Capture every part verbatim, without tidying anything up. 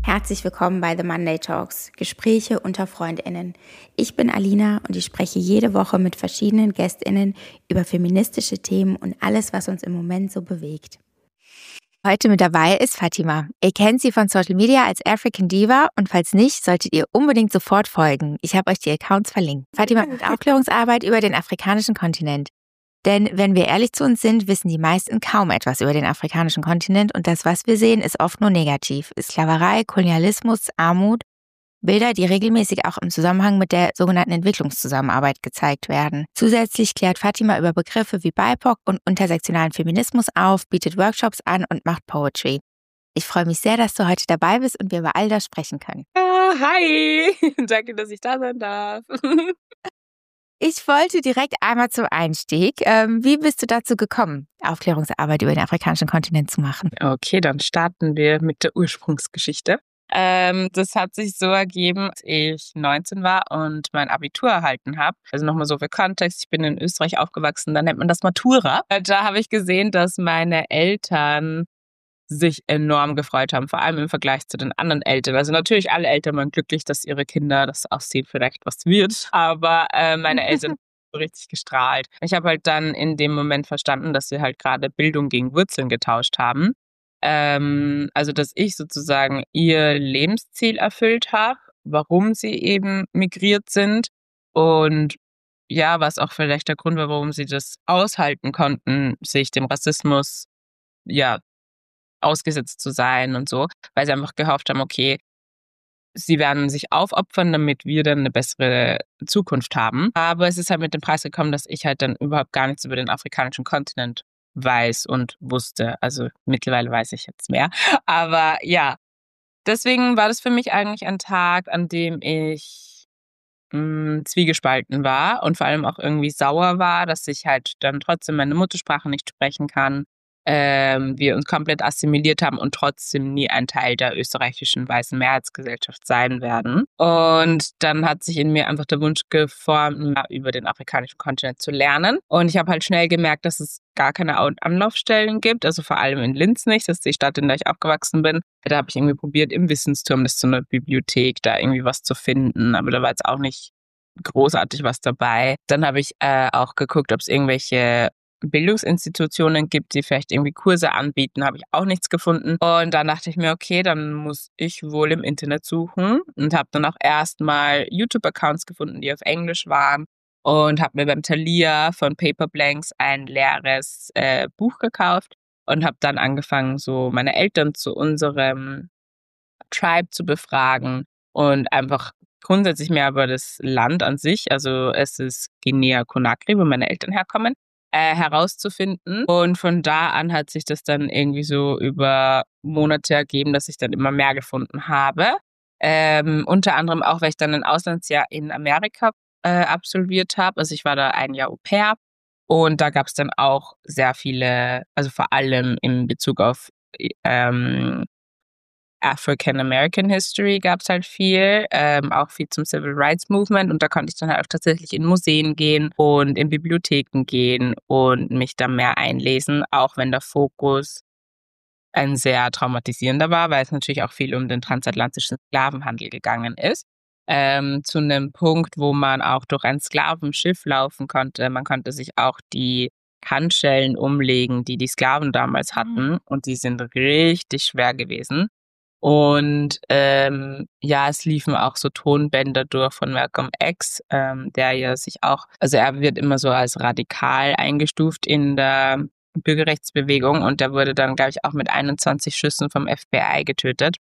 Herzlich willkommen bei The Monday Talks, Gespräche unter FreundInnen. Ich bin Alina und ich spreche jede Woche mit verschiedenen GästInnen über feministische Themen und alles, was uns im Moment so bewegt. Heute mit dabei ist Fatima. Ihr kennt sie von Social Media als African Diva und falls nicht, solltet ihr unbedingt sofort folgen. Ich habe euch die Accounts verlinkt. Fatima macht Aufklärungsarbeit über den afrikanischen Kontinent. Denn wenn wir ehrlich zu uns sind, wissen die meisten kaum etwas über den afrikanischen Kontinent und das, was wir sehen, ist oft nur negativ. Sklaverei, Kolonialismus, Armut, Bilder, die regelmäßig auch im Zusammenhang mit der sogenannten Entwicklungszusammenarbeit gezeigt werden. Zusätzlich klärt Fatima über Begriffe wie B I P O C und intersektionalen Feminismus auf, bietet Workshops an und macht Poetry. Ich freue mich sehr, dass du heute dabei bist und wir über all das sprechen können. Ah, hi! Danke, dass ich da sein darf. Ich wollte direkt einmal zum Einstieg. Ähm, wie bist du dazu gekommen, Aufklärungsarbeit über den afrikanischen Kontinent zu machen? Okay, dann starten wir mit der Ursprungsgeschichte. Ähm, das hat sich so ergeben, als ich neunzehn war und mein Abitur erhalten habe. Also nochmal so für Kontext, ich bin in Österreich aufgewachsen, da nennt man das Matura. Da habe ich gesehen, dass meine Eltern sich enorm gefreut haben, vor allem im Vergleich zu den anderen Eltern. Also natürlich alle Eltern waren glücklich, dass ihre Kinder das Aussehen vielleicht was wird, aber äh, meine Eltern haben so richtig gestrahlt. Ich habe halt dann in dem Moment verstanden, dass wir halt gerade Bildung gegen Wurzeln getauscht haben. Ähm, also dass ich sozusagen ihr Lebensziel erfüllt habe, warum sie eben migriert sind und ja, was auch vielleicht der Grund war, warum sie das aushalten konnten, sich dem Rassismus ja ausgesetzt zu sein und so, weil sie einfach gehofft haben, okay, sie werden sich aufopfern, damit wir dann eine bessere Zukunft haben. Aber es ist halt mit dem Preis gekommen, dass ich halt dann überhaupt gar nichts über den afrikanischen Kontinent weiß und wusste. Also mittlerweile weiß ich jetzt mehr. Aber ja, deswegen war das für mich eigentlich ein Tag, an dem ich mh, zwiegespalten war und vor allem auch irgendwie sauer war, dass ich halt dann trotzdem meine Muttersprache nicht sprechen kann. Ähm, wir uns komplett assimiliert haben und trotzdem nie ein Teil der österreichischen weißen Mehrheitsgesellschaft sein werden. Und dann hat sich in mir einfach der Wunsch geformt, mehr über den afrikanischen Kontinent zu lernen. Und ich habe halt schnell gemerkt, dass es gar keine Anlaufstellen gibt, also vor allem in Linz nicht, das ist die Stadt, in der ich aufgewachsen bin. Da habe ich irgendwie probiert, im Wissensturm, das ist so eine Bibliothek, da irgendwie was zu finden, aber da war jetzt auch nicht großartig was dabei. Dann habe ich äh, auch geguckt, ob es irgendwelche Bildungsinstitutionen gibt, die vielleicht irgendwie Kurse anbieten, habe ich auch nichts gefunden. Und dann dachte ich mir, okay, dann muss ich wohl im Internet suchen und habe dann auch erstmal YouTube-Accounts gefunden, die auf Englisch waren und habe mir beim Thalia von Paper Blanks ein leeres äh, Buch gekauft und habe dann angefangen, so meine Eltern zu unserem Tribe zu befragen und einfach grundsätzlich mehr über das Land an sich, also es ist Guinea-Conakry, wo meine Eltern herkommen, Äh, herauszufinden. Und von da an hat sich das dann irgendwie so über Monate ergeben, dass ich dann immer mehr gefunden habe. Ähm, unter anderem auch, weil ich dann ein Auslandsjahr in Amerika äh, absolviert habe. Also ich war da ein Jahr Au-pair und da gab es dann auch sehr viele, also vor allem in Bezug auf ähm, African American History gab es halt viel, ähm, auch viel zum Civil Rights Movement und da konnte ich dann halt auch tatsächlich in Museen gehen und in Bibliotheken gehen und mich da mehr einlesen, auch wenn der Fokus ein sehr traumatisierender war, weil es natürlich auch viel um den transatlantischen Sklavenhandel gegangen ist. Ähm, zu einem Punkt, wo man auch durch ein Sklavenschiff laufen konnte. Man konnte sich auch die Handschellen umlegen, die die Sklaven damals hatten mhm. und die sind richtig schwer gewesen. Und ähm, ja, es liefen auch so Tonbänder durch von Malcolm X, ähm, der ja sich auch, also er wird immer so als radikal eingestuft in der Bürgerrechtsbewegung und der wurde dann, glaube ich, auch mit einundzwanzig Schüssen vom F B I getötet.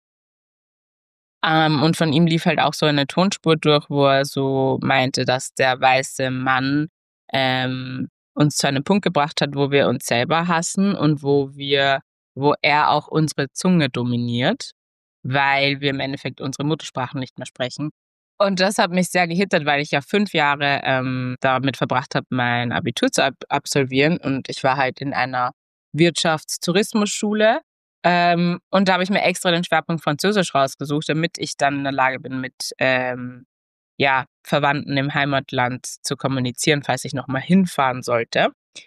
Ähm, und von ihm lief halt auch so eine Tonspur durch, wo er so meinte, dass der weiße Mann ähm, uns zu einem Punkt gebracht hat, wo wir uns selber hassen und wo wir, wo er auch unsere Zunge dominiert, weil wir im Endeffekt unsere Muttersprachen nicht mehr sprechen. Und das hat mich sehr gehittert, weil ich ja fünf Jahre ähm, damit verbracht habe, mein Abitur zu ab- absolvieren. Und ich war halt in einer Wirtschaftstourismusschule. Ähm, und da habe ich mir extra den Schwerpunkt Französisch rausgesucht, damit ich dann in der Lage bin, mit ähm, ja, Verwandten im Heimatland zu kommunizieren, falls ich nochmal hinfahren sollte.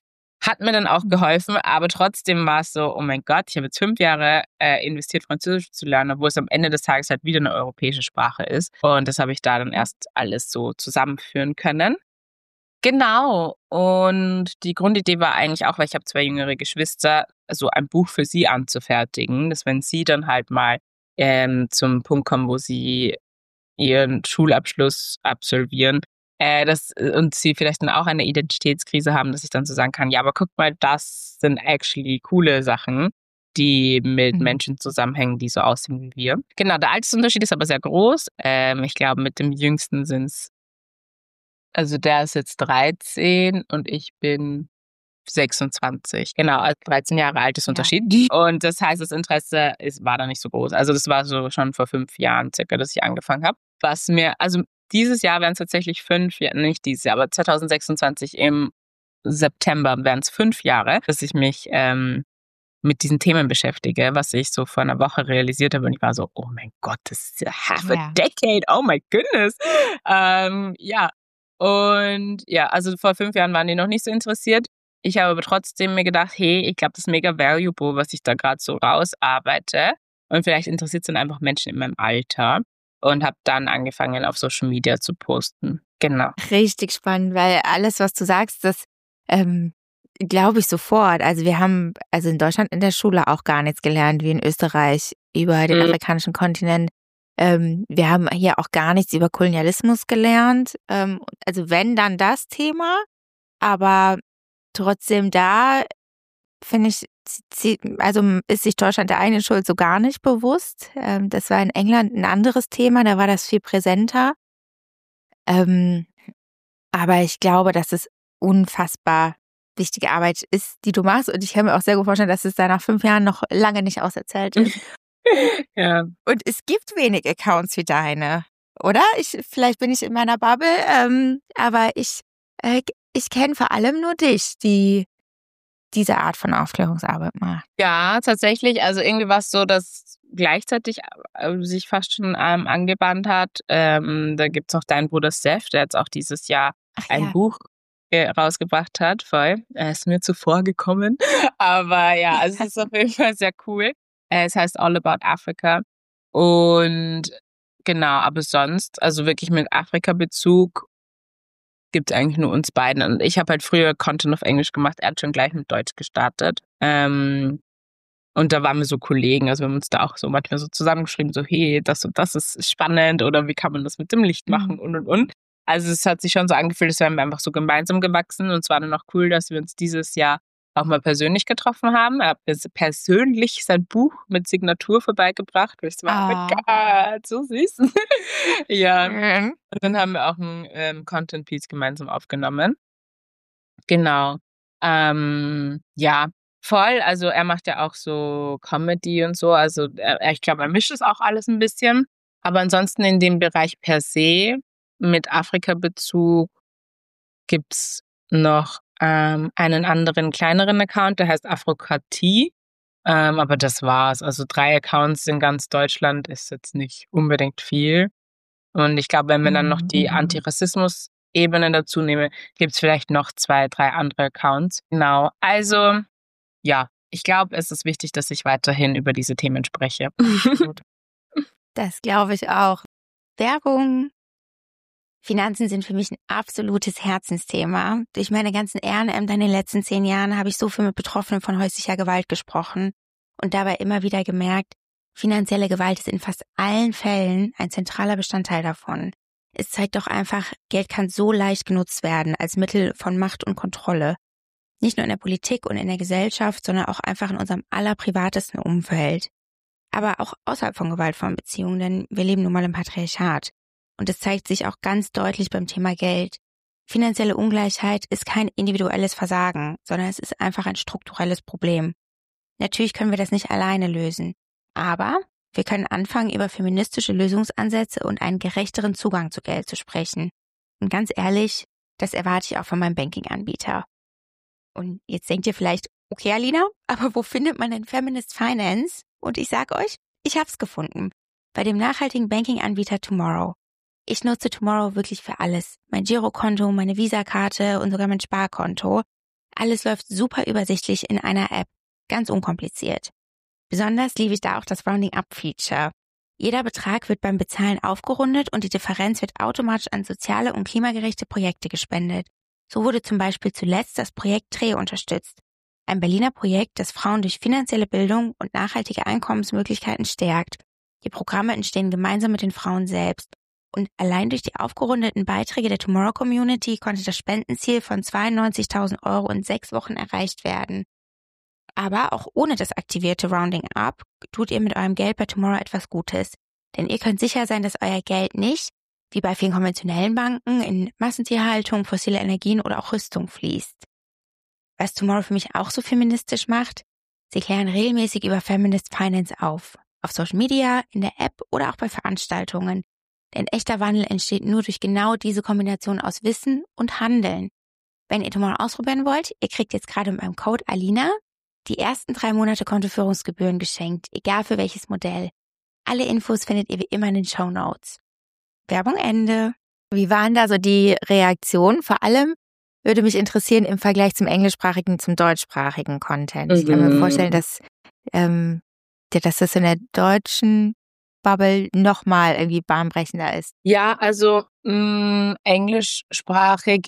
Hat mir dann auch geholfen, aber trotzdem war es so, oh mein Gott, ich habe jetzt fünf Jahre äh, investiert, Französisch zu lernen, obwohl es am Ende des Tages halt wieder eine europäische Sprache ist. Und das habe ich da dann erst alles so zusammenführen können. Genau. Und die Grundidee war eigentlich auch, weil ich habe zwei jüngere Geschwister, so ein Buch für sie anzufertigen, dass wenn sie dann halt mal ähm, zum Punkt kommen, wo sie ihren Schulabschluss absolvieren, äh, das, und sie vielleicht dann auch eine Identitätskrise haben, dass ich dann so sagen kann, ja, aber guck mal, das sind actually coole Sachen, die mit Mhm. Menschen zusammenhängen, die so aussehen wie wir. Genau, der Altersunterschied ist aber sehr groß. Ähm, ich glaube, mit dem Jüngsten sind es, also der ist jetzt dreizehn und ich bin sechsundzwanzig. Genau, also dreizehn Jahre Altersunterschied. Ja. Und das heißt, das Interesse ist, war da nicht so groß. Also das war so schon vor fünf Jahren circa, dass ich angefangen habe. Was mir, also dieses Jahr wären es tatsächlich fünf Jahre, nicht dieses Jahr, aber zwanzig sechsundzwanzig im September wären es fünf Jahre, dass ich mich ähm, mit diesen Themen beschäftige, was ich so vor einer Woche realisiert habe. Und ich war so, oh mein Gott, das ist ja half a Ja. decade, oh my goodness. Ähm, ja, und ja, also vor fünf Jahren waren die noch nicht so interessiert. Ich habe aber trotzdem mir gedacht, hey, ich glaube, das ist mega valuable, was ich da gerade so rausarbeite. Und vielleicht interessiert es dann einfach Menschen in meinem Alter. Und habe dann angefangen, auf Social Media zu posten. Genau. Richtig spannend, weil alles, was du sagst, das ähm, glaube ich sofort. Also wir haben also in Deutschland in der Schule auch gar nichts gelernt, wie in Österreich über den Mhm. afrikanischen Kontinent. Ähm, wir haben hier auch gar nichts über Kolonialismus gelernt. Ähm, also wenn, dann das Thema. Aber trotzdem da, finde ich, also ist sich Deutschland der eigenen Schuld so gar nicht bewusst. Ähm, das war in England ein anderes Thema, da war das viel präsenter. Ähm, aber ich glaube, dass es unfassbar wichtige Arbeit ist, die du machst. Und ich kann mir auch sehr gut vorstellen, dass es da nach fünf Jahren noch lange nicht auserzählt ist. Ja. Und es gibt wenig Accounts wie deine, oder? Ich, vielleicht bin ich in meiner Bubble, ähm, aber ich, äh, ich kenne vor allem nur dich, die diese Art von Aufklärungsarbeit macht. Ja, tatsächlich. Also irgendwie war es so, dass gleichzeitig äh, sich fast schon ähm, angebahnt hat. Ähm, da gibt's noch deinen Bruder Steph, der jetzt auch dieses Jahr Ach ein ja. Buch äh, rausgebracht hat. Voll. Er ist mir zuvor gekommen. Aber ja, also es ist auf jeden Fall sehr cool. Äh, es heißt All About Africa. Und genau, aber sonst, also wirklich mit Afrika-Bezug gibt es eigentlich nur uns beiden. Und ich habe halt früher Content auf Englisch gemacht. Er hat schon gleich mit Deutsch gestartet. Ähm, und da waren wir so Kollegen, also wir haben uns da auch so manchmal so zusammengeschrieben, so hey, das und das ist spannend oder wie kann man das mit dem Licht machen Mhm. und und und. Also es hat sich schon so angefühlt, als wären wir einfach so gemeinsam gewachsen und es war dann auch cool, dass wir uns dieses Jahr auch mal persönlich getroffen haben. Er hat mir persönlich sein Buch mit Signatur vorbeigebracht. Und ich so, oh mein Gott, so süß. Ja, Mhm. und dann haben wir auch ein ähm, Content-Piece gemeinsam aufgenommen. Genau. Ähm, ja, voll. Also er macht ja auch so Comedy und so. Also er, ich glaube, er mischt es auch alles ein bisschen. Aber ansonsten in dem Bereich per se mit Afrika-Bezug gibt's noch ähm, einen anderen kleineren Account, der heißt Afrokratie. Ähm, aber das war's. Also drei Accounts in ganz Deutschland ist jetzt nicht unbedingt viel. Und ich glaube, wenn wir dann noch die Antirassismus-Ebene dazu nehmen, gibt's vielleicht noch zwei, drei andere Accounts. Genau. Also, ja, ich glaube, es ist wichtig, dass ich weiterhin über diese Themen spreche. Absolut. Das glaube ich auch. Werbung. Finanzen sind für mich ein absolutes Herzensthema. Durch meine ganzen Ehrenämter in den letzten zehn Jahren habe ich so viel mit Betroffenen von häuslicher Gewalt gesprochen und dabei immer wieder gemerkt, finanzielle Gewalt ist in fast allen Fällen ein zentraler Bestandteil davon. Es zeigt doch einfach, Geld kann so leicht genutzt werden als Mittel von Macht und Kontrolle. Nicht nur in der Politik und in der Gesellschaft, sondern auch einfach in unserem allerprivatesten Umfeld. Aber auch außerhalb von gewaltvollen Beziehungen, denn wir leben nun mal im Patriarchat. Und es zeigt sich auch ganz deutlich beim Thema Geld. Finanzielle Ungleichheit ist kein individuelles Versagen, sondern es ist einfach ein strukturelles Problem. Natürlich können wir das nicht alleine lösen, aber wir können anfangen, über feministische Lösungsansätze und einen gerechteren Zugang zu Geld zu sprechen. Und ganz ehrlich, das erwarte ich auch von meinem Banking-Anbieter. Und jetzt denkt ihr vielleicht, okay Alina, aber wo findet man denn Feminist Finance? Und ich sag euch, ich hab's gefunden. Bei dem nachhaltigen Banking-Anbieter Tomorrow. Ich nutze Tomorrow wirklich für alles. Mein Girokonto, meine Visa-Karte und sogar mein Sparkonto. Alles läuft super übersichtlich in einer App, ganz unkompliziert. Besonders liebe ich da auch das Rounding-Up-Feature. Jeder Betrag wird beim Bezahlen aufgerundet und die Differenz wird automatisch an soziale und klimagerechte Projekte gespendet. So wurde zum Beispiel zuletzt das Projekt Tre unterstützt. Ein Berliner Projekt, das Frauen durch finanzielle Bildung und nachhaltige Einkommensmöglichkeiten stärkt. Die Programme entstehen gemeinsam mit den Frauen selbst. Und allein durch die aufgerundeten Beiträge der Tomorrow Community konnte das Spendenziel von zweiundneunzigtausend Euro in sechs Wochen erreicht werden. Aber auch ohne das aktivierte Rounding Up tut ihr mit eurem Geld bei Tomorrow etwas Gutes. Denn ihr könnt sicher sein, dass euer Geld nicht, wie bei vielen konventionellen Banken, in Massentierhaltung, fossile Energien oder auch Rüstung fließt. Was Tomorrow für mich auch so feministisch macht, sie klären regelmäßig über Feminist Finance auf. Auf Social Media, in der App oder auch bei Veranstaltungen. Denn echter Wandel entsteht nur durch genau diese Kombination aus Wissen und Handeln. Wenn ihr Tomorrow ausprobieren wollt, ihr kriegt jetzt gerade mit meinem Code Alina die ersten drei Monate Kontoführungsgebühren geschenkt, egal für welches Modell. Alle Infos findet ihr wie immer in den Shownotes. Werbung Ende. Wie waren da so die Reaktionen? Vor allem würde mich interessieren im Vergleich zum englischsprachigen, zum deutschsprachigen Content. Mhm. Ich kann mir vorstellen, dass, ähm, dass das in der deutschen Bubble nochmal irgendwie bahnbrechender ist. Ja, also mh, englischsprachig,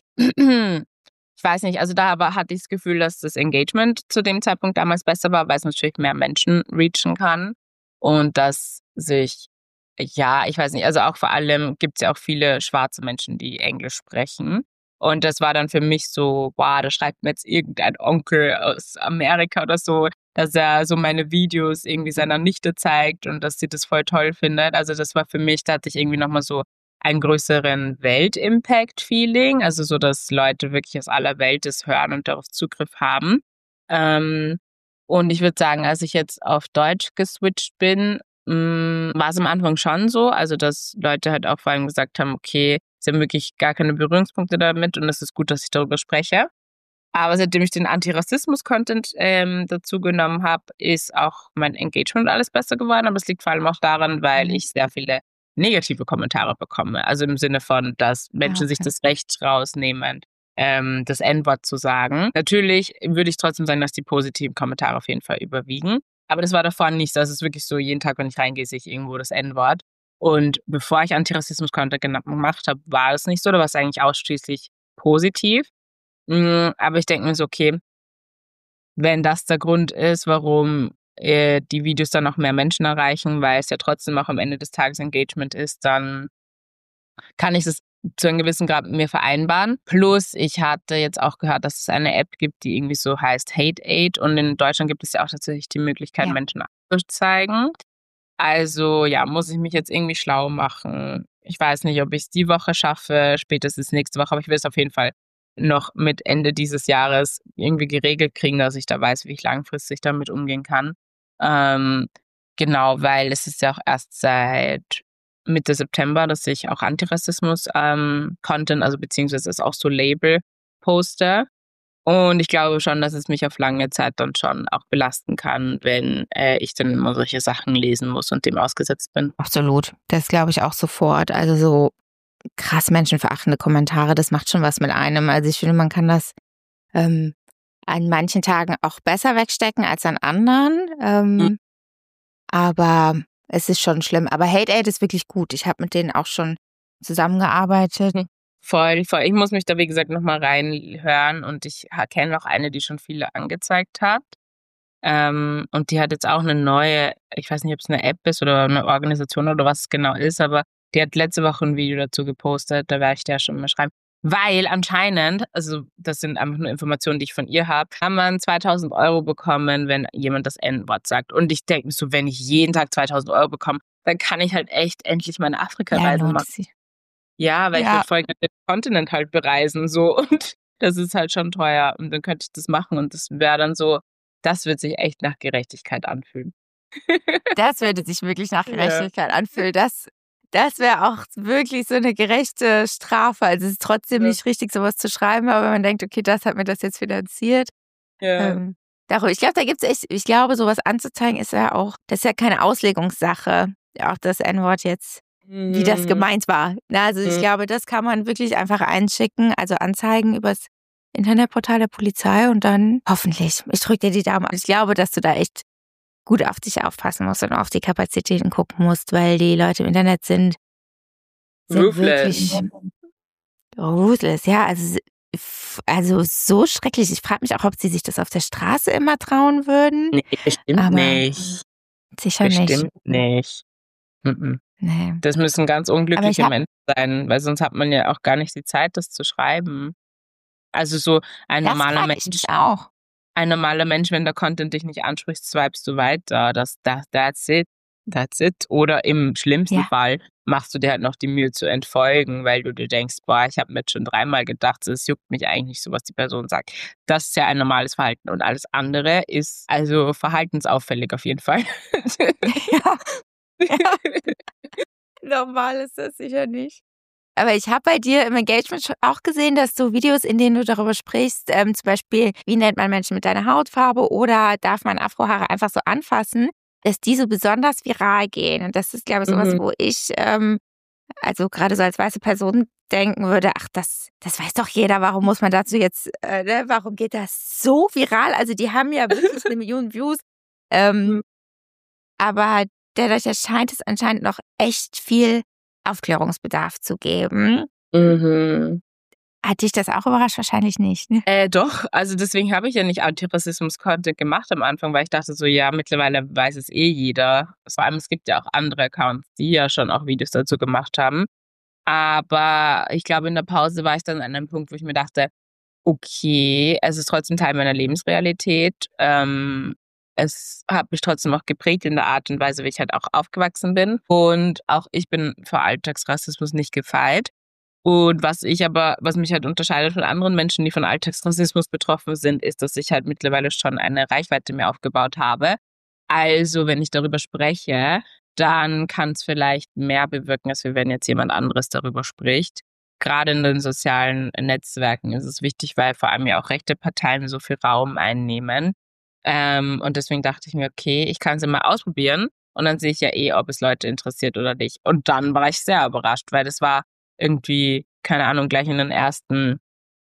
ich weiß nicht, also da aber hatte ich das Gefühl, dass das Engagement zu dem Zeitpunkt damals besser war, weil es natürlich mehr Menschen reachen kann und dass sich, ja, ich weiß nicht, also auch vor allem gibt es ja auch viele schwarze Menschen, die Englisch sprechen. Und das war dann für mich so, wow, da schreibt mir jetzt irgendein Onkel aus Amerika oder so, dass er so meine Videos irgendwie seiner Nichte zeigt und dass sie das voll toll findet. Also das war für mich, da hatte ich irgendwie nochmal so einen größeren Welt-Impact-Feeling, also so, dass Leute wirklich aus aller Welt das hören und darauf Zugriff haben. Ähm, und ich würde sagen, als ich jetzt auf Deutsch geswitcht bin, mh, war es am Anfang schon so, also dass Leute halt auch vor allem gesagt haben, okay, sie haben wirklich gar keine Berührungspunkte damit und es ist gut, dass ich darüber spreche. Aber seitdem ich den Antirassismus-Content ähm, dazu genommen habe, ist auch mein Engagement alles besser geworden. Aber es liegt vor allem auch daran, weil ich sehr viele negative Kommentare bekomme. Also im Sinne von, dass Menschen okay. sich das Recht rausnehmen, ähm, das En-Wort zu sagen. Natürlich würde ich trotzdem sagen, dass die positiven Kommentare auf jeden Fall überwiegen. Aber das war davor nicht so. Es ist wirklich so, jeden Tag, wenn ich reingehe, sehe ich irgendwo das En-Wort. Und bevor ich Antirassismus-Content gemacht habe, war es nicht so. Da war es eigentlich ausschließlich positiv. Aber ich denke mir so, okay, wenn das der Grund ist, warum äh, die Videos dann noch mehr Menschen erreichen, weil es ja trotzdem auch am Ende des Tages Engagement ist, dann kann ich das zu einem gewissen Grad mit mir vereinbaren. Plus, ich hatte jetzt auch gehört, dass es eine App gibt, die irgendwie so heißt Hate Aid. Und in Deutschland gibt es ja auch tatsächlich die Möglichkeit, ja. Menschen anzuzeigen. Also ja, muss ich mich jetzt irgendwie schlau machen. Ich weiß nicht, ob ich es die Woche schaffe, spätestens nächste Woche, aber ich will es auf jeden Fall noch mit Ende dieses Jahres irgendwie geregelt kriegen, dass ich da weiß, wie ich langfristig damit umgehen kann. Ähm, genau, weil es ist ja auch erst seit Mitte September, dass ich auch Antirassismus-Content, ähm, also beziehungsweise ist auch so Label poste. Und ich glaube schon, dass es mich auf lange Zeit dann schon auch belasten kann, wenn äh, ich dann immer solche Sachen lesen muss und dem ausgesetzt bin. Absolut. Das glaube ich auch sofort. Also so krass menschenverachtende Kommentare, das macht schon was mit einem. Also ich finde, man kann das ähm, an manchen Tagen auch besser wegstecken als an anderen. Ähm, mhm. Aber es ist schon schlimm. Aber Hate Aid ist wirklich gut. Ich habe mit denen auch schon zusammengearbeitet. Mhm. Voll, voll. Ich muss mich da, wie gesagt, nochmal reinhören und ich kenne auch eine, die schon viele angezeigt hat. Ähm, und die hat jetzt auch eine neue, ich weiß nicht, ob es eine App ist oder eine Organisation oder was es genau ist, aber die hat letzte Woche ein Video dazu gepostet, da werde ich dir schon mal schreiben. Weil anscheinend, also das sind einfach nur Informationen, die ich von ihr habe, kann man zweitausend Euro bekommen, wenn jemand das En-Wort sagt. Und ich denke mir so, wenn ich jeden Tag zweitausend Euro bekomme, dann kann ich halt echt endlich meine Afrika-Reise ja, machen. Sie. Ja, weil ja. ich würde voll gerne den Kontinent halt bereisen, so. Und das ist halt schon teuer. Und dann könnte ich das machen. Und das wäre dann so, das wird sich echt nach Gerechtigkeit anfühlen. Das würde sich wirklich nach Gerechtigkeit ja. anfühlen. Das, das wäre auch wirklich so eine gerechte Strafe. Also es ist trotzdem ja. nicht richtig, sowas zu schreiben, aber wenn man denkt, okay, das hat mir das jetzt finanziert. Ja. Ähm, darüber. Ich glaube, da gibt es echt, ich glaube, sowas anzuzeigen ist ja auch, das ist ja keine Auslegungssache. Auch das En-Wort jetzt. Wie das gemeint war. Also ich glaube, das kann man wirklich einfach einschicken, also anzeigen übers Internetportal der Polizei und dann hoffentlich. Ich drücke dir die Daumen. Ich glaube, dass du da echt gut auf dich aufpassen musst und auf die Kapazitäten gucken musst, weil die Leute im Internet sind, sind Ruthless. wirklich ruthless. Ja, also, also so schrecklich. Ich frage mich auch, ob sie sich das auf der Straße immer trauen würden. Nee, bestimmt Aber nicht. Sicher Bestimmt nicht. nicht. Mhm. Nee. Das müssen ganz unglückliche hab, Menschen sein, weil sonst hat man ja auch gar nicht die Zeit, das zu schreiben. Also so ein das normaler Mensch. Mensch. Ich auch. Ein normaler Mensch, wenn der Content dich nicht anspricht, swipest du weiter. Das, das, that's it. That's it. Oder im schlimmsten Ja. Fall machst du dir halt noch die Mühe zu entfolgen, weil du dir denkst, boah, ich habe mir jetzt schon dreimal gedacht, es juckt mich eigentlich nicht so, was die Person sagt. Das ist ja ein normales Verhalten. Und alles andere ist also verhaltensauffällig auf jeden Fall. Ja. Ja. Normal ist das sicher nicht. Aber ich habe bei dir im Engagement auch gesehen, dass du Videos, in denen du darüber sprichst, ähm, zum Beispiel, wie nennt man Menschen mit deiner Hautfarbe oder darf man Afrohaare einfach so anfassen, dass die so besonders viral gehen. Und das ist, glaube ich, sowas, Mhm. wo ich, ähm, also gerade so als weiße Person denken würde, ach, das, das weiß doch jeder, warum muss man dazu jetzt, äh, ne, warum geht das so viral? Also die haben ja wirklich eine Million Views. Ähm, aber dadurch erscheint es anscheinend noch echt viel Aufklärungsbedarf zu geben. Mhm. Hat dich das auch überrascht? Wahrscheinlich nicht, ne? Äh, doch, also deswegen habe ich ja nicht Antirassismus-Content gemacht am Anfang, weil ich dachte so, ja, mittlerweile weiß es eh jeder. Vor allem, es gibt ja auch andere Accounts, die ja schon auch Videos dazu gemacht haben. Aber ich glaube, in der Pause war ich dann an einem Punkt, wo ich mir dachte, okay, es ist trotzdem Teil meiner Lebensrealität. Ähm, es hat mich trotzdem auch geprägt in der Art und Weise, wie ich halt auch aufgewachsen bin. Und auch ich bin vor Alltagsrassismus nicht gefeit. Und was ich aber, was mich halt unterscheidet von anderen Menschen, die von Alltagsrassismus betroffen sind, ist, dass ich halt mittlerweile schon eine Reichweite mehr aufgebaut habe. Also, wenn ich darüber spreche, dann kann es vielleicht mehr bewirken, als wenn jetzt jemand anderes darüber spricht. Gerade in den sozialen Netzwerken ist es wichtig, weil vor allem ja auch rechte Parteien so viel Raum einnehmen. Ähm, und deswegen dachte ich mir, okay, ich kann es ja mal ausprobieren. Und dann sehe ich ja eh, ob es Leute interessiert oder nicht. Und dann war ich sehr überrascht, weil das war irgendwie, keine Ahnung, gleich in den ersten,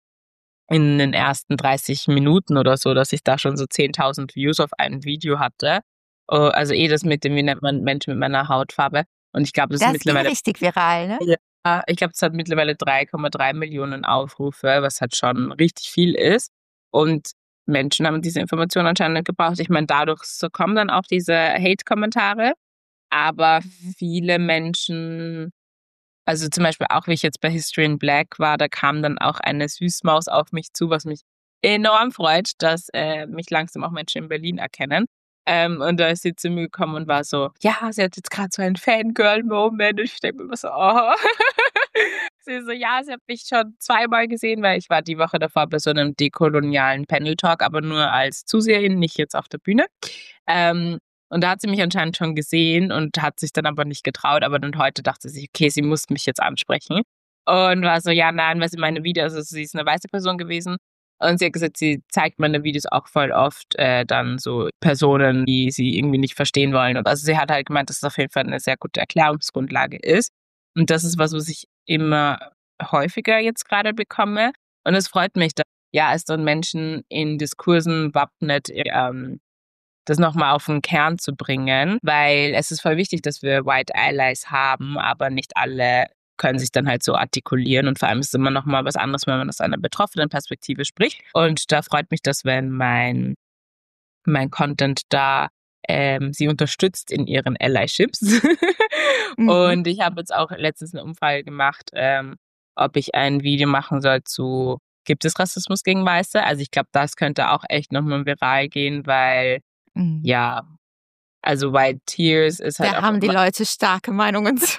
in den ersten dreißig Minuten oder so, dass ich da schon so zehntausend Views auf ein Video hatte. Also eh das mit dem, wie nennt man Menschen mit meiner Hautfarbe. Und ich glaube, das, Das ist mittlerweile richtig viral, ne? Ja, ich glaube, es hat mittlerweile drei Komma drei Millionen Aufrufe, was halt schon richtig viel ist. Und Menschen haben diese Information anscheinend gebraucht. Ich meine, dadurch so kommen dann auch diese Hate-Kommentare. Aber viele Menschen, also zum Beispiel auch, wie ich jetzt bei History in Black war, da kam dann auch eine Süßmaus auf mich zu, was mich enorm freut, dass äh, mich langsam auch Menschen in Berlin erkennen. Ähm, und da ist sie zu mir gekommen und war so, ja, sie hat jetzt gerade so einen Fangirl-Moment. Und ich denke mir immer so, oh. Sie so, ja, sie hat mich schon zweimal gesehen, weil ich war die Woche davor bei so einem dekolonialen Panel-Talk, aber nur als Zuseherin, nicht jetzt auf der Bühne. Ähm, und da hat sie mich anscheinend schon gesehen und hat sich dann aber nicht getraut. Aber dann heute dachte sie, okay, sie muss mich jetzt ansprechen. Und war so, ja, nein, weil sie meine Videos, also sie ist eine weiße Person gewesen. Und sie hat gesagt, sie zeigt meine Videos auch voll oft äh, dann so Personen, die sie irgendwie nicht verstehen wollen. Und also sie hat halt gemeint, dass es auf jeden Fall eine sehr gute Erklärungsgrundlage ist. Und das ist was, was ich immer häufiger jetzt gerade bekomme. Und es freut mich, dass ja, es dann Menschen in Diskursen wappnet, ähm, das nochmal auf den Kern zu bringen, weil es ist voll wichtig, dass wir White Allies haben, aber nicht alle können sich dann halt so artikulieren und vor allem ist es immer nochmal was anderes, wenn man aus einer betroffenen Perspektive spricht. Und da freut mich das, wenn mein, mein Content da ähm, sie unterstützt in ihren Allyships. Mhm. Und ich habe jetzt auch letztens eine Umfrage gemacht, ähm, ob ich ein Video machen soll zu, gibt es Rassismus gegen Weiße? Also ich glaube, das könnte auch echt nochmal viral gehen, weil Mhm. ja, also White Tears ist halt Da auch haben die immer- Leute starke Meinungen zu.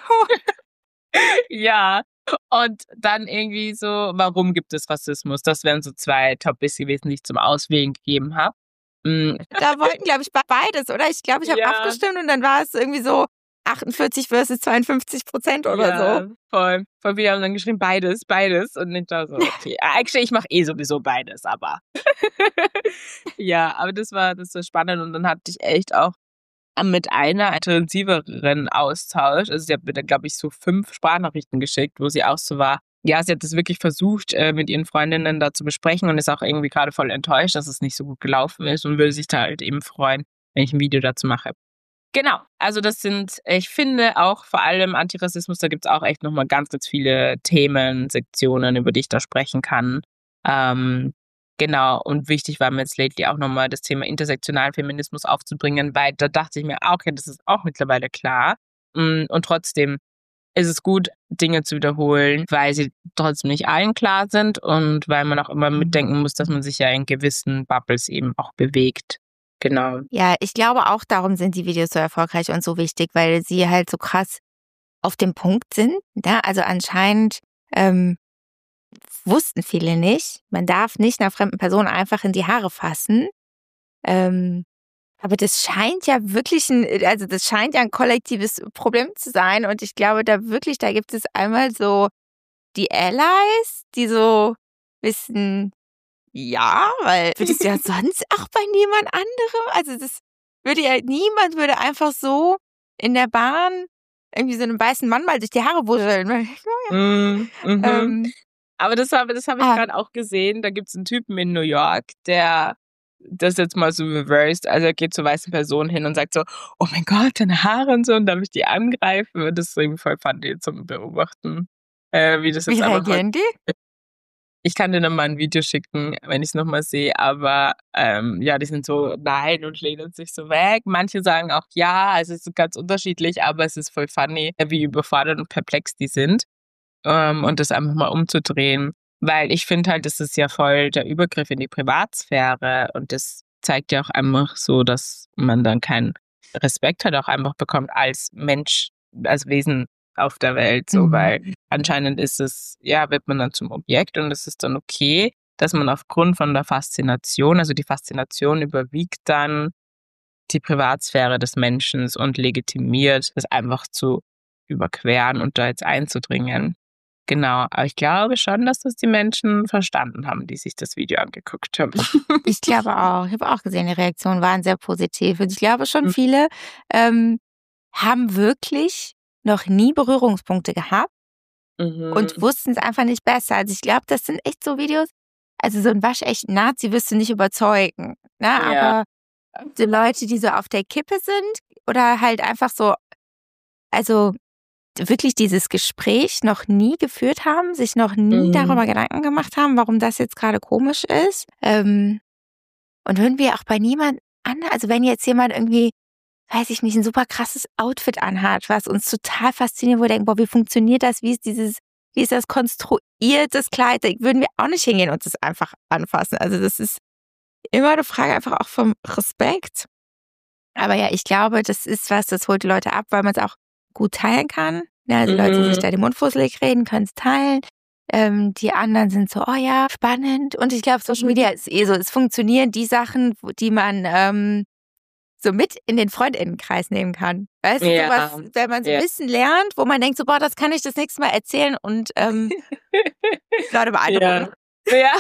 Ja, und dann irgendwie so, warum gibt es Rassismus? Das wären so zwei Topics gewesen, die ich zum Auswählen gegeben habe. Mm, Da wollten, glaube ich, beides, oder? Ich glaube, ich habe Ja. abgestimmt und dann war es irgendwie so achtundvierzig versus zweiundfünfzig Prozent oder ja, so. voll. Voll viele haben dann geschrieben, beides, beides. Und ich dachte so, okay, actually, ich mache eh sowieso beides, aber. Ja, aber das war, das war spannend und dann hatte ich echt auch mit einer intensiveren Austausch. Also sie hat mir dann, glaube ich, so fünf Sprachnachrichten geschickt, wo sie auch so war, ja, sie hat das wirklich versucht, äh, mit ihren Freundinnen da zu besprechen und ist auch irgendwie gerade voll enttäuscht, dass es nicht so gut gelaufen ist und würde sich da halt eben freuen, wenn ich ein Video dazu mache. Genau, also das sind, ich finde auch vor allem Antirassismus, da gibt es auch echt nochmal ganz, ganz viele Themen, Sektionen, über die ich da sprechen kann. Ähm, genau, und wichtig war mir jetzt lately auch nochmal das Thema intersektionalen Feminismus aufzubringen, weil da dachte ich mir, ah, okay, das ist auch mittlerweile klar. Mm, Und trotzdem ist es gut, Dinge zu wiederholen, weil sie trotzdem nicht allen klar sind und weil man auch immer mitdenken muss, dass man sich ja in gewissen Bubbles eben auch bewegt. Genau. Ja, ich glaube auch, darum sind die Videos so erfolgreich und so wichtig, weil sie halt so krass auf dem Punkt sind. Ne? Also anscheinend ähm, wussten viele nicht, man darf nicht einer fremden Person einfach in die Haare fassen. Ähm, aber das scheint ja wirklich ein, also das scheint ja ein kollektives Problem zu sein. Und ich glaube da wirklich, da gibt es einmal so die Allies, die so wissen, ja, weil würdest du ja sonst auch bei niemand anderem, also das würde ja, niemand würde einfach so in der Bahn irgendwie so einem weißen Mann mal durch die Haare wuscheln. Mm, mhm. ähm, Aber das habe das hab ich ah, gerade auch gesehen. Da gibt es einen Typen in New York, der das jetzt mal so reversed. Also er geht zur weißen Person hin und sagt so, oh mein Gott, deine Haare und so, und darf ich die angreifen? Und das ist irgendwie voll funny zum Beobachten, äh, wie das wie jetzt einfach heute. reagieren die? Ich kann dir dann mal ein Video schicken, wenn ich es nochmal sehe, aber ähm, ja, die sind so nein und lehnen sich so weg. Manche sagen auch ja, also es ist ganz unterschiedlich, aber es ist voll funny, wie überfordert und perplex die sind. Ähm, und das einfach mal umzudrehen, weil ich finde halt, das ist ja voll der Übergriff in die Privatsphäre und das zeigt ja auch einfach so, dass man dann keinen Respekt halt auch einfach bekommt als Mensch, als Wesen auf der Welt, so, Mhm. weil anscheinend ist es, ja, wird man dann zum Objekt und es ist dann okay, dass man aufgrund von der Faszination, also die Faszination überwiegt dann die Privatsphäre des Menschen und legitimiert, das einfach zu überqueren und da jetzt einzudringen. Genau, aber ich glaube schon, dass das die Menschen verstanden haben, die sich das Video angeguckt haben. Ich glaube auch. Ich habe auch gesehen, die Reaktionen waren sehr positiv. Und ich glaube schon, viele ähm, haben wirklich noch nie Berührungspunkte gehabt Mhm. und wussten es einfach nicht besser. Also ich glaube, das sind echt so Videos, also so ein waschechten Nazi wirst du nicht überzeugen. Ne? Ja. Aber so Leute, die so auf der Kippe sind oder halt einfach so, also wirklich dieses Gespräch noch nie geführt haben, sich noch nie Mhm. darüber Gedanken gemacht haben, warum das jetzt gerade komisch ist. Ähm, und irgendwie auch bei niemand anderem, also wenn jetzt jemand irgendwie, weiß ich nicht, ein super krasses Outfit anhat, was uns total fasziniert, wo wir denken, boah, wie funktioniert das, wie ist dieses, wie ist das konstruiert, das Kleid, da würden wir auch nicht hingehen und das einfach anfassen. Also das ist immer eine Frage einfach auch vom Respekt. Aber ja, ich glaube, das ist was, das holt die Leute ab, weil man es auch gut teilen kann. Ja, die Leute, die sich Mhm. da den Mund fusselig reden, können es teilen. Ähm, die anderen sind so, oh ja, spannend. Und ich glaube, Social Media ist eh so, es funktionieren die Sachen, wo- die man ähm, so mit in den FreundInnenkreis nehmen kann. Weißt du, Ja. sowas, wenn man so Ja. ein bisschen lernt, wo man denkt, so, boah, das kann ich das nächste Mal erzählen und ähm, Leute beeindrucken. Ja. Ja.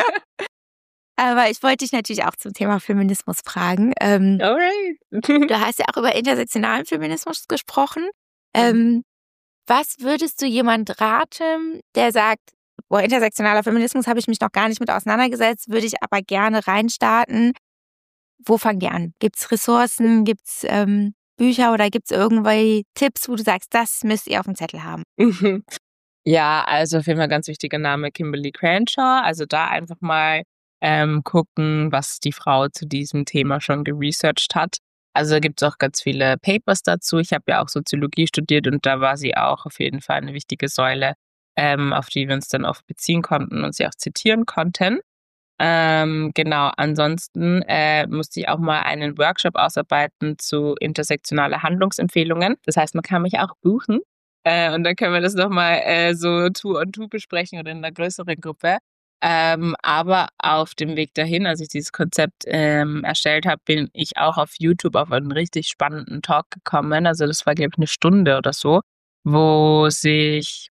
Aber ich wollte dich natürlich auch zum Thema Feminismus fragen. Ähm, Alright. Du hast ja auch über intersektionalen Feminismus gesprochen. Ähm, was würdest du jemand raten, der sagt, boah, intersektionaler Feminismus habe ich mich noch gar nicht mit auseinandergesetzt, würde ich aber gerne reinstarten. Wo fangen die an? Gibt es Ressourcen, gibt es ähm, Bücher oder gibt es irgendwelche Tipps, wo du sagst, das müsst ihr auf dem Zettel haben? Ja, also auf jeden Fall ganz wichtiger Name Kimberly Crenshaw. Also da einfach mal ähm, gucken, was die Frau zu diesem Thema schon geresearched hat. Also da gibt es auch ganz viele Papers dazu. Ich habe ja auch Soziologie studiert und da war sie auch auf jeden Fall eine wichtige Säule, ähm, auf die wir uns dann auch beziehen konnten und sie auch zitieren konnten. Ähm, genau, ansonsten äh, musste ich auch mal einen Workshop ausarbeiten zu intersektionale Handlungsempfehlungen. Das heißt, man kann mich auch buchen. Äh, und dann können wir das nochmal äh, so two on two besprechen oder in einer größeren Gruppe. Ähm, aber auf dem Weg dahin, als ich dieses Konzept ähm, erstellt habe, bin ich auch auf YouTube auf einen richtig spannenden Talk gekommen. Also das war, glaube ich, eine Stunde oder so, wo sich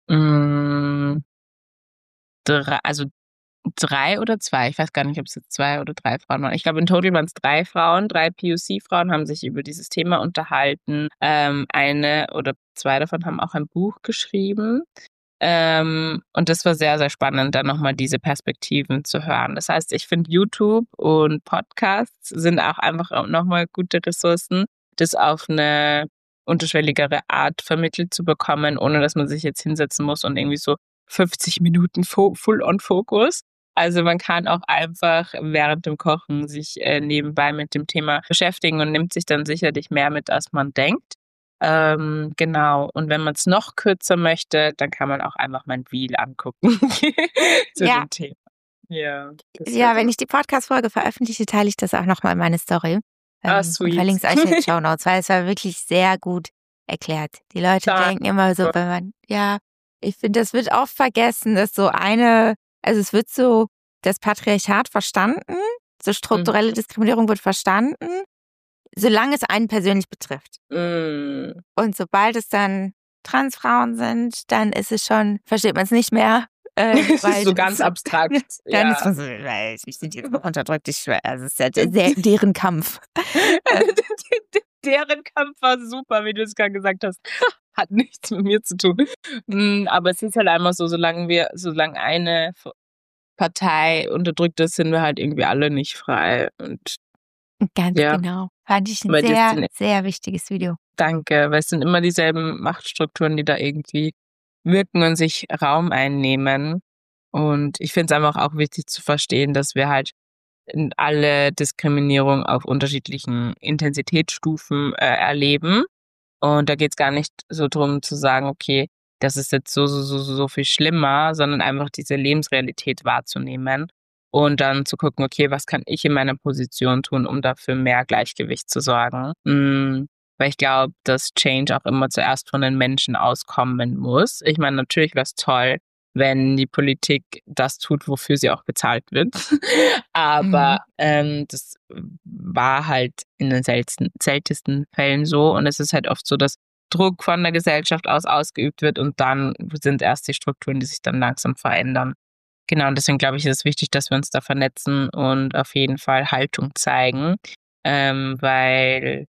mh, drei, also drei oder zwei, ich weiß gar nicht, ob es jetzt zwei oder drei Frauen waren. Ich glaube, in total waren es drei Frauen, drei P O C-Frauen haben sich über dieses Thema unterhalten. Ähm, eine oder zwei davon haben auch ein Buch geschrieben. Ähm, und das war sehr, sehr spannend, dann nochmal diese Perspektiven zu hören. Das heißt, ich finde, YouTube und Podcasts sind auch einfach nochmal gute Ressourcen, das auf eine unterschwelligere Art vermittelt zu bekommen, ohne dass man sich jetzt hinsetzen muss und irgendwie so fünfzig Minuten Full-on-Fokus. Also man kann auch einfach während dem Kochen sich äh, nebenbei mit dem Thema beschäftigen und nimmt sich dann sicherlich mehr mit, als man denkt. Ähm, genau. Und wenn man es noch kürzer möchte, dann kann man auch einfach mein Reel angucken zu Ja. dem Thema. Ja, das Ja, wäre wenn so. ich die Podcast-Folge veröffentliche, teile ich das auch nochmal in meine Story. Ah, Ähm, und sweet. verlinke es euch in den Shownotes, weil es war wirklich sehr gut erklärt. Die Leute Danke. denken immer so, wenn man, ja, ich finde, das wird oft vergessen, dass so eine, also es wird so das Patriarchat verstanden, so strukturelle Diskriminierung wird verstanden, solange es einen persönlich betrifft. Mm. Und sobald es dann Transfrauen sind, dann ist es schon, versteht man es nicht mehr. Äh, weil so das- ganz abstrakt. Dann ja. ist man so, weil ich sind jetzt unterdrückt, ich schwör, also es ist ja der, deren Kampf. Deren Kampf war super, wie du es gerade gesagt hast. Hat nichts mit mir zu tun. Mm, Aber es ist halt einfach so, solange wir, solange eine Partei unterdrückt ist, sind wir halt irgendwie alle nicht frei. Und Ganz Ja. genau. Fand ich ein Weil das sehr, sind- sehr wichtiges Video. danke, weil es sind immer dieselben Machtstrukturen, die da irgendwie wirken und sich Raum einnehmen. Und ich finde es einfach auch wichtig zu verstehen, dass wir halt in alle Diskriminierung auf unterschiedlichen Intensitätsstufen äh, erleben. Und da geht es gar nicht so drum zu sagen, okay, das ist jetzt so, so, so, so so viel schlimmer, sondern einfach diese Lebensrealität wahrzunehmen und dann zu gucken, okay, was kann ich in meiner Position tun, um dafür mehr Gleichgewicht zu sorgen. Mm, weil ich glaube, dass Change auch immer zuerst von den Menschen auskommen muss. Ich meine, natürlich wäre es toll, wenn die Politik das tut, wofür sie auch bezahlt wird. Aber ähm, das war halt in den seltensten, seltensten Fällen so. Und es ist halt oft so, dass Druck von der Gesellschaft aus ausgeübt wird und dann sind erst die Strukturen, die sich dann langsam verändern. Genau, und deswegen glaube ich, ist es wichtig, dass wir uns da vernetzen und auf jeden Fall Haltung zeigen, ähm, weil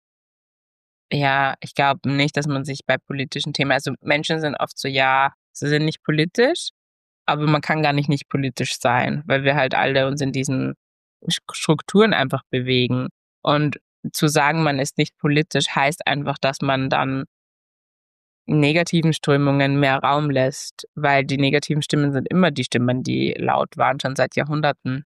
ja, ich glaube nicht, dass man sich bei politischen Themen, also Menschen sind oft so, ja, sie sind nicht politisch, aber man kann gar nicht nicht politisch sein, weil wir halt alle uns in diesen Strukturen einfach bewegen. Und zu sagen, man ist nicht politisch, heißt einfach, dass man dann negativen Strömungen mehr Raum lässt, weil die negativen Stimmen sind immer die Stimmen, die laut waren, schon seit Jahrhunderten.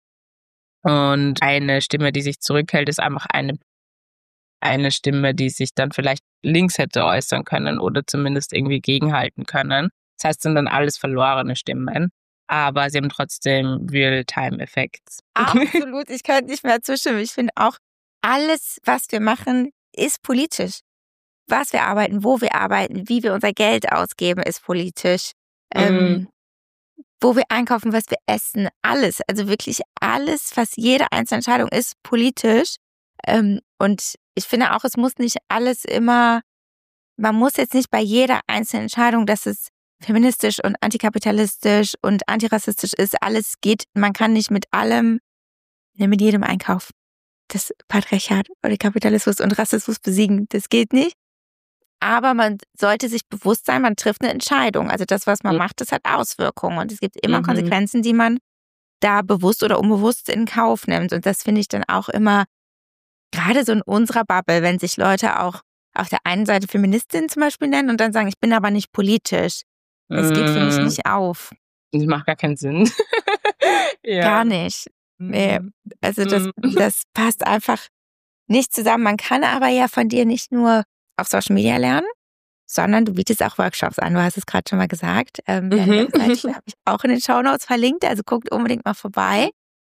Und eine Stimme, die sich zurückhält, ist einfach eine, eine Stimme, die sich dann vielleicht links hätte äußern können oder zumindest irgendwie gegenhalten können. Das heißt, es sind dann alles verlorene Stimmen, aber sie haben trotzdem Real-Time-Effekte. Absolut, ich könnte nicht mehr zustimmen. Ich finde auch, alles, was wir machen, ist politisch. Was wir arbeiten, wo wir arbeiten, wie wir unser Geld ausgeben, ist politisch. Mhm. Ähm, wo wir einkaufen, was wir essen, alles. Also wirklich alles, was jede einzelne Entscheidung ist, politisch. Ähm, und ich finde auch, es muss nicht alles immer, man muss jetzt nicht bei jeder einzelnen Entscheidung, dass es feministisch und antikapitalistisch und antirassistisch ist, alles geht, man kann nicht mit allem, ne, mit jedem Einkauf das Patriarchat oder Kapitalismus und Rassismus besiegen. Das geht nicht. Aber man sollte sich bewusst sein, man trifft eine Entscheidung. Also das, was man Mhm. macht, das hat Auswirkungen. Und es gibt immer Mhm. Konsequenzen, die man da bewusst oder unbewusst in Kauf nimmt. Und das finde ich dann auch immer, gerade so in unserer Bubble, wenn sich Leute auch auf der einen Seite Feministin zum Beispiel nennen und dann sagen, ich bin aber nicht politisch. Das geht für mich Mhm. nicht auf. Das macht gar keinen Sinn. ja. Gar nicht. Nee. Mhm. Also das, Mhm. das passt einfach nicht zusammen. Man kann aber ja von dir nicht nur auf Social Media lernen, sondern du bietest auch Workshops an. Du hast es gerade schon mal gesagt. Ähm, Mhm. deine Webseite habe ich auch in den Shownotes verlinkt, also guckt unbedingt mal vorbei.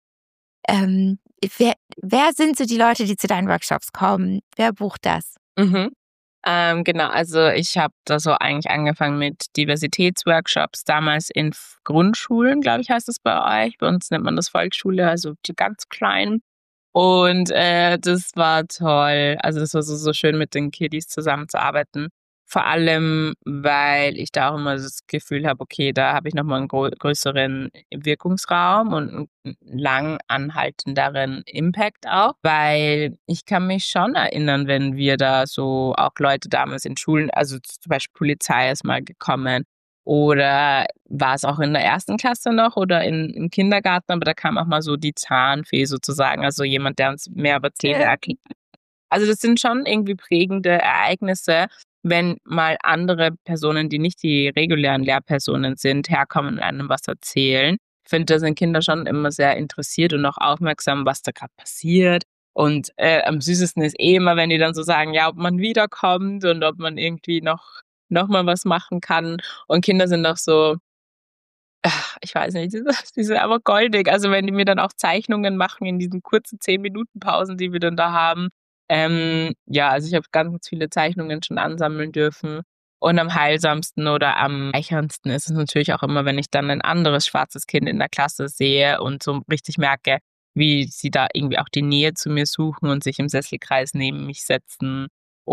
Ähm, wer, wer sind so die Leute, die zu deinen Workshops kommen? Wer bucht das? Mhm. Ähm, genau, also ich habe da so eigentlich angefangen mit Diversitätsworkshops, damals in F- Grundschulen, glaube ich, heißt es bei euch. Bei uns nennt man das Volksschule, also die ganz kleinen. Und äh, das war toll. Also das war so, so schön, mit den Kiddies zusammenzuarbeiten. Vor allem, weil ich da auch immer das Gefühl habe, okay, da habe ich nochmal einen gro- größeren Wirkungsraum und einen lang anhaltenderen Impact auch. Weil ich kann mich schon erinnern, wenn wir da so auch Leute damals in Schulen, also zum Beispiel Polizei ist mal gekommen Oder war es auch in der ersten Klasse noch oder in, im Kindergarten, aber da kam auch mal so die Zahnfee sozusagen, also jemand, der uns mehr über Zähne Ja. erklärt. Also das sind schon irgendwie prägende Ereignisse, wenn mal andere Personen, die nicht die regulären Lehrpersonen sind, herkommen und einem was erzählen. Ich finde, da sind Kinder schon immer sehr interessiert und auch aufmerksam, was da gerade passiert. Und äh, am süßesten ist eh immer, wenn die dann so sagen, ja, ob man wiederkommt und ob man irgendwie noch, noch mal was machen kann. Und Kinder sind auch so, ach, ich weiß nicht, die sind, die sind einfach goldig. Also wenn die mir dann auch Zeichnungen machen in diesen kurzen zehn Minuten Pausen, die wir dann da haben. Ähm, ja, also ich habe ganz, ganz viele Zeichnungen schon ansammeln dürfen. Und am heilsamsten oder am eicherndsten ist es natürlich auch immer, wenn ich dann ein anderes schwarzes Kind in der Klasse sehe und so richtig merke, wie sie da irgendwie auch die Nähe zu mir suchen und sich im Sesselkreis neben mich setzen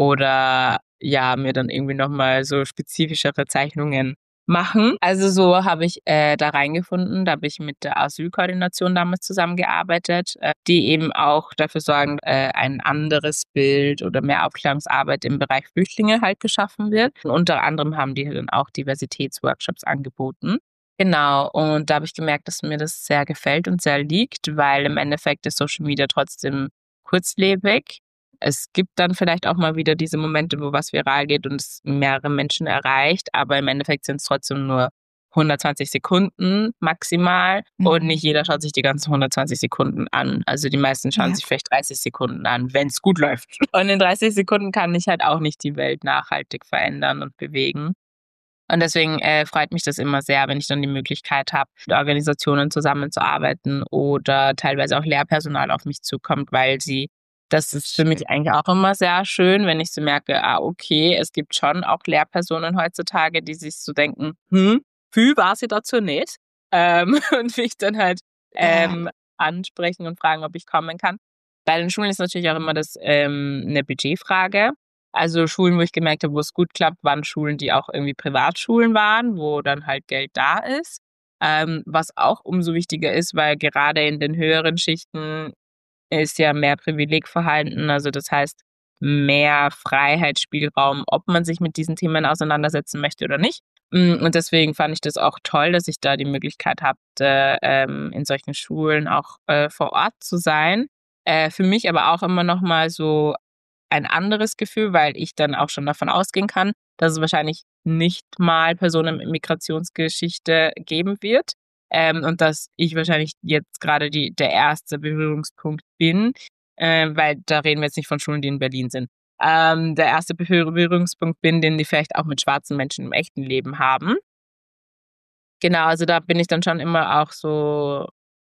oder ja, mir dann irgendwie nochmal so spezifischere Zeichnungen machen. Also so habe ich äh, da reingefunden. Da habe ich mit der Asylkoordination damals zusammengearbeitet, äh, die eben auch dafür sorgen, äh, ein anderes Bild oder mehr Aufklärungsarbeit im Bereich Flüchtlinge halt geschaffen wird. Und unter anderem haben die dann auch Diversitätsworkshops angeboten. Genau, und da habe ich gemerkt, dass mir das sehr gefällt und sehr liegt, weil im Endeffekt ist Social Media trotzdem kurzlebig. Es gibt dann vielleicht auch mal wieder diese Momente, wo was viral geht und es mehrere Menschen erreicht, aber im Endeffekt sind es trotzdem nur hundertzwanzig Sekunden maximal Mhm. und nicht jeder schaut sich die ganzen hundertzwanzig Sekunden an. Also die meisten schauen Ja. sich vielleicht dreißig Sekunden an, wenn es gut läuft. Und in dreißig Sekunden kann ich halt auch nicht die Welt nachhaltig verändern und bewegen. Und deswegen äh, freut mich das immer sehr, wenn ich dann die Möglichkeit habe, mit Organisationen zusammenzuarbeiten oder teilweise auch Lehrpersonal auf mich zukommt, weil sie, das ist für mich eigentlich auch immer sehr schön, wenn ich so merke, ah, okay, es gibt schon auch Lehrpersonen heutzutage, die sich so denken, hm, wie war sie dazu nicht? Ähm, und mich dann halt ähm, ansprechen und fragen, ob ich kommen kann. Bei den Schulen ist natürlich auch immer das ähm, eine Budgetfrage. Also Schulen, wo ich gemerkt habe, wo es gut klappt, waren Schulen, die auch irgendwie Privatschulen waren, wo dann halt Geld da ist. Ähm, was auch umso wichtiger ist, weil gerade in den höheren Schichten ist ja mehr Privileg vorhanden. Also das heißt, mehr Freiheitsspielraum, ob man sich mit diesen Themen auseinandersetzen möchte oder nicht. Und deswegen fand ich das auch toll, dass ich da die Möglichkeit hatte, ähm, in solchen Schulen auch äh, vor Ort zu sein. Äh, für mich aber auch immer noch mal so ein anderes Gefühl, weil ich dann auch schon davon ausgehen kann, dass es wahrscheinlich nicht mal Personen mit Migrationsgeschichte geben wird. Ähm, und dass ich wahrscheinlich jetzt gerade die, der erste Berührungspunkt bin, äh, weil da reden wir jetzt nicht von Schulen, die in Berlin sind. Ähm, der erste Berührungspunkt bin, den die vielleicht auch mit schwarzen Menschen im echten Leben haben. Genau, also da bin ich dann schon immer auch so,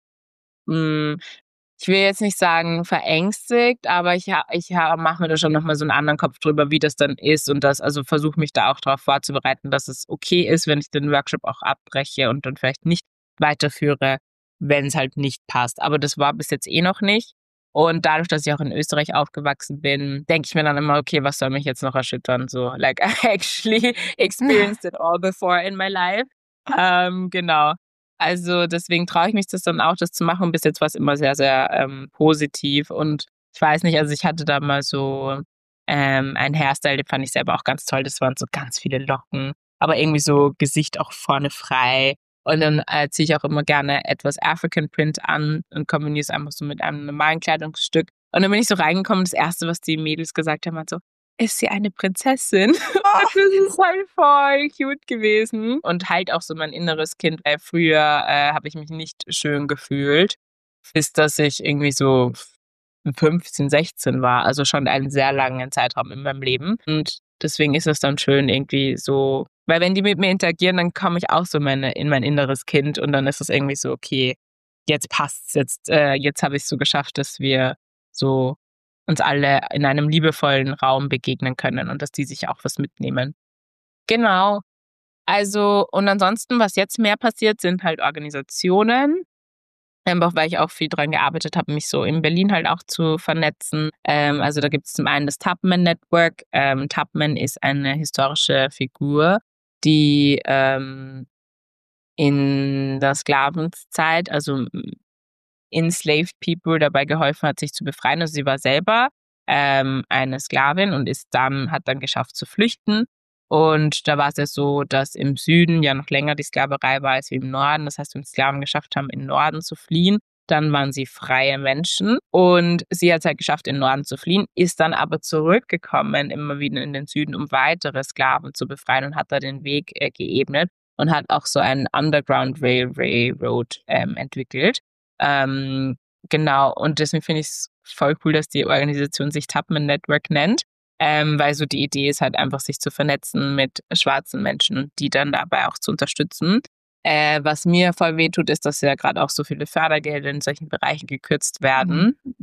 mh, ich will jetzt nicht sagen verängstigt, aber ich, ha, ich ha, mache mir da schon nochmal so einen anderen Kopf drüber, wie das dann ist und das, also versuche mich da auch darauf vorzubereiten, dass es okay ist, wenn ich den Workshop auch abbreche und dann vielleicht nicht weiterführe, wenn es halt nicht passt. Aber das war bis jetzt eh noch nicht. Und dadurch, dass ich auch in Österreich aufgewachsen bin, denke ich mir dann immer, okay, was soll mich jetzt noch erschüttern? So, like, I actually experienced it all before in my life. Ähm, genau. Also deswegen traue ich mich das dann auch, das zu machen. Bis jetzt war es immer sehr, sehr ähm, positiv. Und ich weiß nicht, also ich hatte da mal so ähm, ein Hairstyle, den fand ich selber auch ganz toll. Das waren so ganz viele Locken, aber irgendwie so Gesicht auch vorne frei. Und dann äh, ziehe ich auch immer gerne etwas African Print an und kombiniere es einfach so mit einem normalen Kleidungsstück. Und dann bin ich so reingekommen, das Erste, was die Mädels gesagt haben, war so, ist sie eine Prinzessin? Das ist halt voll cute gewesen. Und halt auch so mein inneres Kind, weil früher äh, habe ich mich nicht schön gefühlt, bis dass ich irgendwie so fünfzehn, sechzehn war. Also schon einen sehr langen Zeitraum in meinem Leben. Und deswegen ist es dann schön irgendwie so, weil wenn die mit mir interagieren, dann komme ich auch so meine, in mein inneres Kind und dann ist es irgendwie so, okay, jetzt passt's, jetzt, äh, jetzt habe ich es so geschafft, dass wir so uns alle in einem liebevollen Raum begegnen können und dass die sich auch was mitnehmen. Genau. Also, und ansonsten, was jetzt mehr passiert, sind halt Organisationen. Einfach weil ich auch viel dran gearbeitet habe, mich so in Berlin halt auch zu vernetzen. Ähm, also da gibt es zum einen das Tubman Network. Ähm, Tubman ist eine historische Figur, die ähm, in der Sklavenzeit, also enslaved people dabei geholfen hat, sich zu befreien. Also sie war selber ähm, eine Sklavin und ist dann, hat dann geschafft zu flüchten Und da war es ja so, dass im Süden ja noch länger die Sklaverei war als wie im Norden. Das heißt, wenn Sklaven geschafft haben, in den Norden zu fliehen, dann waren sie freie Menschen. Und sie hat es halt geschafft, in den Norden zu fliehen, ist dann aber zurückgekommen, immer wieder in den Süden, um weitere Sklaven zu befreien und hat da den Weg äh, geebnet und hat auch so einen Underground Railroad ähm, entwickelt. Ähm, genau, und deswegen finde ich es voll cool, dass die Organisation sich Tubman Network nennt, ähm, weil so die Idee ist halt einfach, sich zu vernetzen mit schwarzen Menschen und die dann dabei auch zu unterstützen. Äh, was mir voll wehtut, ist, dass ja gerade auch so viele Fördergelder in solchen Bereichen gekürzt werden, mhm.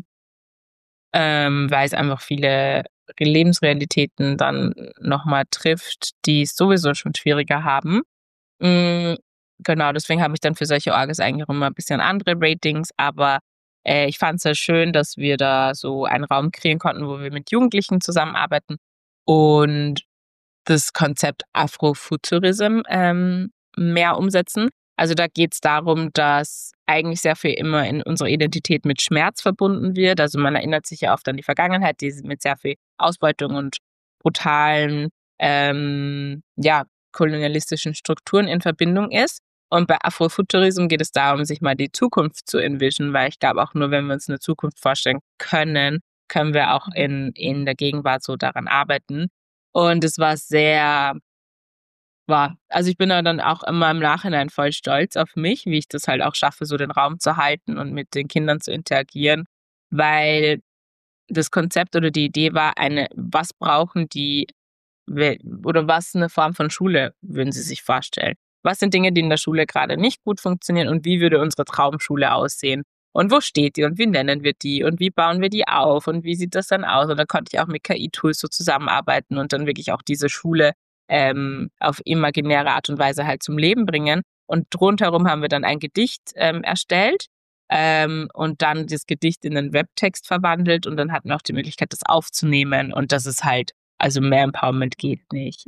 ähm, weil es einfach viele Lebensrealitäten dann nochmal trifft, die es sowieso schon schwieriger haben. Mhm, genau, deswegen habe ich dann für solche Orgas eigentlich immer ein bisschen andere Ratings, aber äh, ich fand es sehr schön, dass wir da so einen Raum kreieren konnten, wo wir mit Jugendlichen zusammenarbeiten und das Konzept Afrofuturism ähm, mehr umsetzen. Also da geht es darum, dass eigentlich sehr viel immer in unserer Identität mit Schmerz verbunden wird. Also man erinnert sich ja oft an die Vergangenheit, die mit sehr viel Ausbeutung und brutalen, ähm, ja, kolonialistischen Strukturen in Verbindung ist. Und bei Afrofuturism geht es darum, sich mal die Zukunft zu envisionen, weil ich glaube, auch nur wenn wir uns eine Zukunft vorstellen können, können wir auch in, in der Gegenwart so daran arbeiten. Und es war sehr, war, also ich bin da dann auch immer im Nachhinein voll stolz auf mich, wie ich das halt auch schaffe, so den Raum zu halten und mit den Kindern zu interagieren, weil das Konzept oder die Idee war, eine, was brauchen die, oder was eine Form von Schule würden sie sich vorstellen? Was sind Dinge, die in der Schule gerade nicht gut funktionieren und wie würde unsere Traumschule aussehen? Und wo steht die und wie nennen wir die und wie bauen wir die auf und wie sieht das dann aus? Und da konnte ich auch mit K I-Tools so zusammenarbeiten und dann wirklich auch diese Schule ähm, auf imaginäre Art und Weise halt zum Leben bringen. Und rundherum haben wir dann ein Gedicht ähm, erstellt ähm, und dann das Gedicht in einen Webtext verwandelt und dann hatten wir auch die Möglichkeit, das aufzunehmen und das ist halt, also mehr Empowerment geht nicht.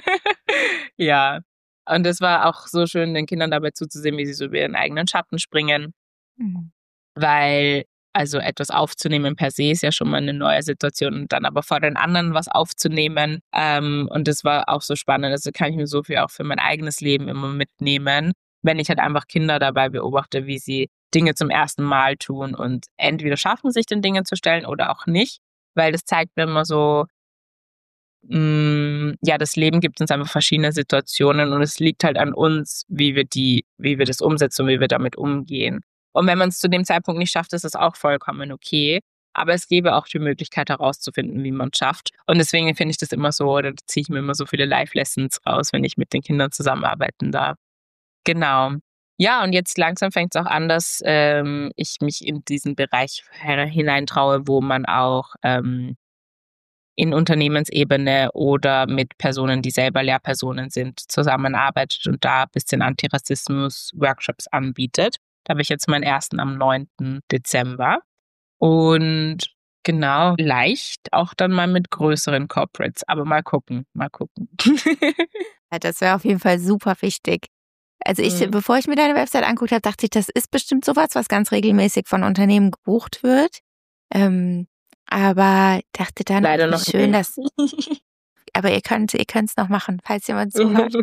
Ja, und es war auch so schön, den Kindern dabei zuzusehen, wie sie so über ihren eigenen Schatten springen. Mhm. Weil, also etwas aufzunehmen per se ist ja schon mal eine neue Situation und dann aber vor den anderen was aufzunehmen. Ähm, und das war auch so spannend. Also kann ich mir so viel auch für mein eigenes Leben immer mitnehmen, wenn ich halt einfach Kinder dabei beobachte, wie sie Dinge zum ersten Mal tun und entweder schaffen, sich den Dingen zu stellen oder auch nicht. Weil das zeigt mir immer so, mh, ja, das Leben gibt uns einfach verschiedene Situationen und es liegt halt an uns, wie wir die, wie wir das umsetzen und wie wir damit umgehen. Und wenn man es zu dem Zeitpunkt nicht schafft, ist das auch vollkommen okay. Aber es gäbe auch die Möglichkeit herauszufinden, wie man es schafft. Und deswegen finde ich das immer so, oder ziehe ich mir immer so viele Live-Lessons raus, wenn ich mit den Kindern zusammenarbeiten darf. Genau. Ja, und jetzt langsam fängt es auch an, dass ähm, ich mich in diesen Bereich hineintraue, wo man auch ähm, in Unternehmensebene oder mit Personen, die selber Lehrpersonen sind, zusammenarbeitet und da ein bisschen Antirassismus-Workshops anbietet. Da habe ich jetzt meinen ersten am neunten Dezember. Und genau, leicht auch dann mal mit größeren Corporates. Aber mal gucken, mal gucken. Ja, das wäre auf jeden Fall super wichtig. Also ich, mhm. bevor ich mir deine Website angeguckt habe, dachte ich, das ist bestimmt sowas, was ganz regelmäßig von Unternehmen gebucht wird. Ähm, aber dachte dann, leider noch schön, nicht. dass. Aber ihr könnt, ihr könnt es noch machen, falls jemand zuhört.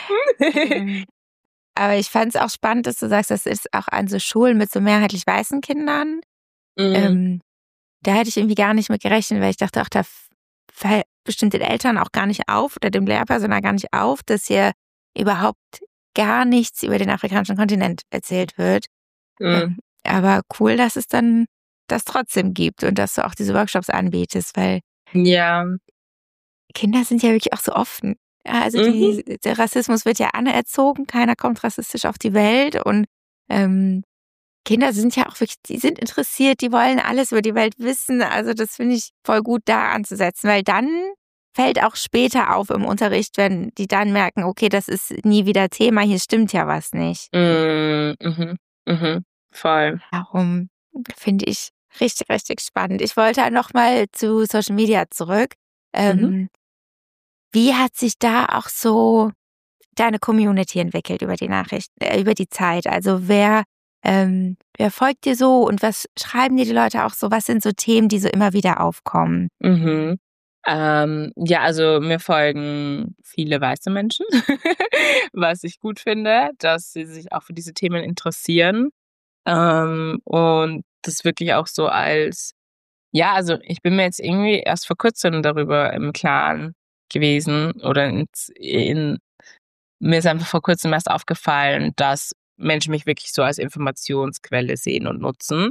ähm, Aber ich fand es auch spannend, dass du sagst, das ist auch an so Schulen mit so mehrheitlich weißen Kindern. Mhm. Ähm, da hätte ich irgendwie gar nicht mit gerechnet, weil ich dachte, auch da fällt bestimmt den Eltern auch gar nicht auf oder dem Lehrpersonal gar nicht auf, dass hier überhaupt gar nichts über den afrikanischen Kontinent erzählt wird. Mhm. Ähm, aber cool, dass es dann das trotzdem gibt und dass du auch diese Workshops anbietest, weil ja. Kinder sind ja wirklich auch so offen. Ja, also die, mhm. der Rassismus wird ja anerzogen, keiner kommt rassistisch auf die Welt und ähm, Kinder sind ja auch wirklich, die sind interessiert, die wollen alles über die Welt wissen. Also das finde ich voll gut da anzusetzen, weil dann fällt auch später auf im Unterricht, wenn die dann merken, okay, das ist nie wieder Thema, hier stimmt ja was nicht. Mhm, mhm, mhm, voll. Darum finde ich richtig, richtig spannend. Ich wollte nochmal zu Social Media zurück. Ähm, mhm. Wie hat sich da auch so deine Community entwickelt über die Nachrichten, äh, über die Zeit? Also wer, ähm, wer folgt dir so und was schreiben dir die Leute auch so? Was sind so Themen, die so immer wieder aufkommen? Mhm. Ähm, ja, also mir folgen viele weiße Menschen, was ich gut finde, dass sie sich auch für diese Themen interessieren. Ähm, und das wirklich auch so als, ja, also ich bin mir jetzt irgendwie erst vor kurzem darüber im Klaren gewesen oder in, in mir ist einfach vor kurzem erst aufgefallen, dass Menschen mich wirklich so als Informationsquelle sehen und nutzen.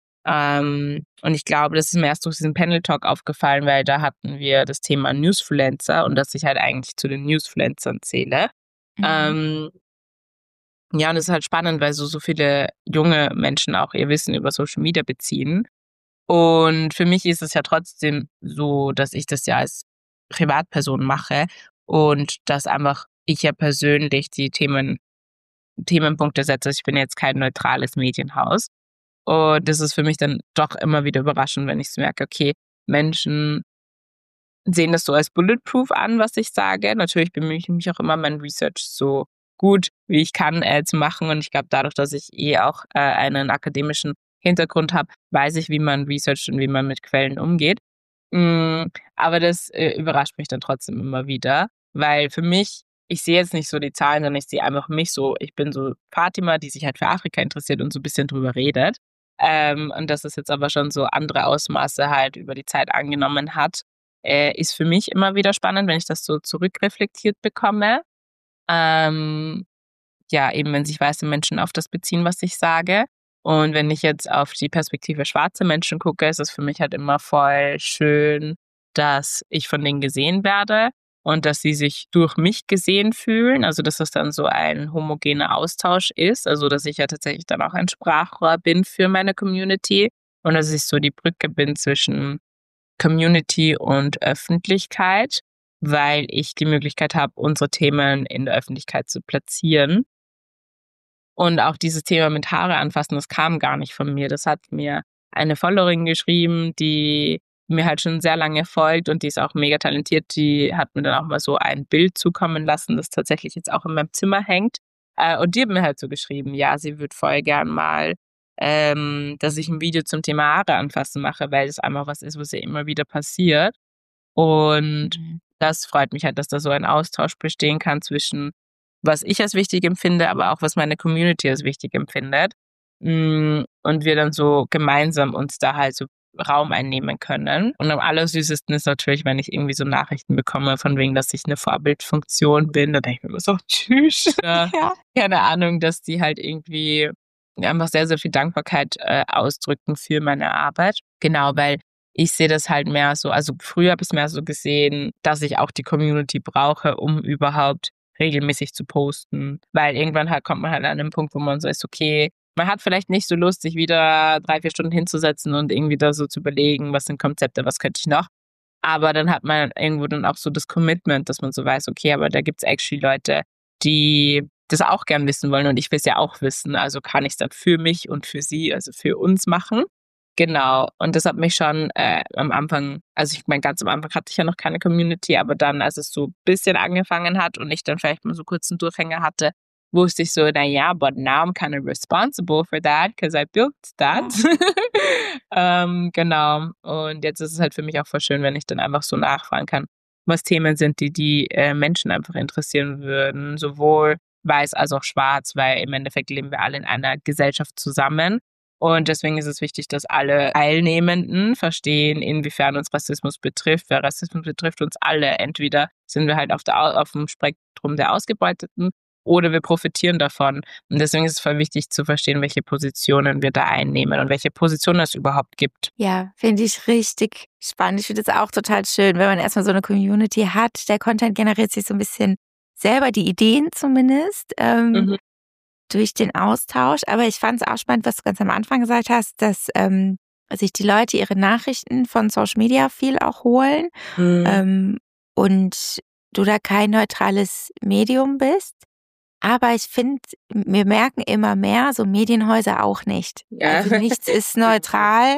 Ähm, und ich glaube, das ist mir erst durch diesen Panel-Talk aufgefallen, weil da hatten wir das Thema Newsfluencer und dass ich halt eigentlich zu den Newsfluencern zähle. Mhm. Ähm, ja, und es ist halt spannend, weil so, so viele junge Menschen auch ihr Wissen über Social Media beziehen. Und für mich ist es ja trotzdem so, dass ich das ja als Privatperson mache und dass einfach ich ja persönlich die Themen, Themenpunkte setze. Ich bin jetzt kein neutrales Medienhaus. Und das ist für mich dann doch immer wieder überraschend, wenn ich merke, okay, Menschen sehen das so als bulletproof an, was ich sage. Natürlich bemühe ich mich auch immer, mein Research so gut wie ich kann äh, zu machen. Und ich glaube, dadurch, dass ich eh auch äh, einen akademischen Hintergrund habe, weiß ich, wie man researcht und wie man mit Quellen umgeht. Mm, aber das äh, überrascht mich dann trotzdem immer wieder, weil für mich, ich sehe jetzt nicht so die Zahlen, sondern ich sehe einfach mich so, ich bin so Fatima, die sich halt für Afrika interessiert und so ein bisschen drüber redet. Ähm, und dass es jetzt aber schon so andere Ausmaße halt über die Zeit angenommen hat, äh, ist für mich immer wieder spannend, wenn ich das so zurückreflektiert bekomme. Ähm, ja, eben wenn sich weiße Menschen auf das beziehen, was ich sage. Und wenn ich jetzt auf die Perspektive schwarze Menschen gucke, ist es für mich halt immer voll schön, dass ich von denen gesehen werde und dass sie sich durch mich gesehen fühlen. Also dass das dann so ein homogener Austausch ist. Also dass ich ja tatsächlich dann auch ein Sprachrohr bin für meine Community und dass ich so die Brücke bin zwischen Community und Öffentlichkeit, weil ich die Möglichkeit habe, unsere Themen in der Öffentlichkeit zu platzieren. Und auch dieses Thema mit Haare anfassen, das kam gar nicht von mir. Das hat mir eine Followerin geschrieben, die mir halt schon sehr lange folgt und die ist auch mega talentiert. Die hat mir dann auch mal so ein Bild zukommen lassen, das tatsächlich jetzt auch in meinem Zimmer hängt. Und die hat mir halt so geschrieben, ja, sie würde voll gern mal, ähm, dass ich ein Video zum Thema Haare anfassen mache, weil das einfach was ist, was ja immer wieder passiert. Und mhm. das freut mich halt, dass da so ein Austausch bestehen kann zwischen was ich als wichtig empfinde, aber auch was meine Community als wichtig empfindet. Und wir dann so gemeinsam uns da halt so Raum einnehmen können. Und am allersüßesten ist natürlich, wenn ich irgendwie so Nachrichten bekomme, von wegen, dass ich eine Vorbildfunktion bin. Da denke ich mir immer so, tschüss. Ja. Keine Ahnung, dass die halt irgendwie einfach sehr, sehr viel Dankbarkeit äh, ausdrücken für meine Arbeit. Genau, weil ich sehe das halt mehr so, also früher habe ich es mehr so gesehen, dass ich auch die Community brauche, um überhaupt regelmäßig zu posten, weil irgendwann halt kommt man halt an einen Punkt, wo man so ist, okay, man hat vielleicht nicht so Lust, sich wieder drei, vier Stunden hinzusetzen und irgendwie da so zu überlegen, was sind Konzepte, was könnte ich noch, aber dann hat man irgendwo dann auch so das Commitment, dass man so weiß, okay, aber da gibt's actually Leute, die das auch gern wissen wollen und ich will es ja auch wissen, also kann ich es dann für mich und für sie, also für uns machen. Genau, und das hat mich schon äh, am Anfang, also ich meine, ganz am Anfang hatte ich ja noch keine Community, aber dann, als es so ein bisschen angefangen hat und ich dann vielleicht mal so kurz einen Durchhänger hatte, wusste ich so, naja, but now I'm kind of responsible for that, because I built that. Ja. ähm, genau, und jetzt ist es halt für mich auch voll schön, wenn ich dann einfach so nachfragen kann, was Themen sind, die die äh, Menschen einfach interessieren würden, sowohl weiß als auch schwarz, weil im Endeffekt leben wir alle in einer Gesellschaft zusammen. Und deswegen ist es wichtig, dass alle Teilnehmenden verstehen, inwiefern uns Rassismus betrifft. Weil Rassismus betrifft uns alle. Entweder sind wir halt auf, der, auf dem Spektrum der Ausgebeuteten oder wir profitieren davon. Und deswegen ist es voll wichtig zu verstehen, welche Positionen wir da einnehmen und welche Positionen es überhaupt gibt. Ja, finde ich richtig spannend. Ich finde es auch total schön, wenn man erstmal so eine Community hat. Der Content generiert sich so ein bisschen selber, die Ideen zumindest. Ähm, mhm. durch den Austausch. Aber ich fand es auch spannend, was du ganz am Anfang gesagt hast, dass ähm, sich die Leute ihre Nachrichten von Social Media viel auch holen mhm. ähm, und du da kein neutrales Medium bist. Aber ich finde, wir merken immer mehr, so Medienhäuser auch nicht. Ja. Also nichts ist neutral.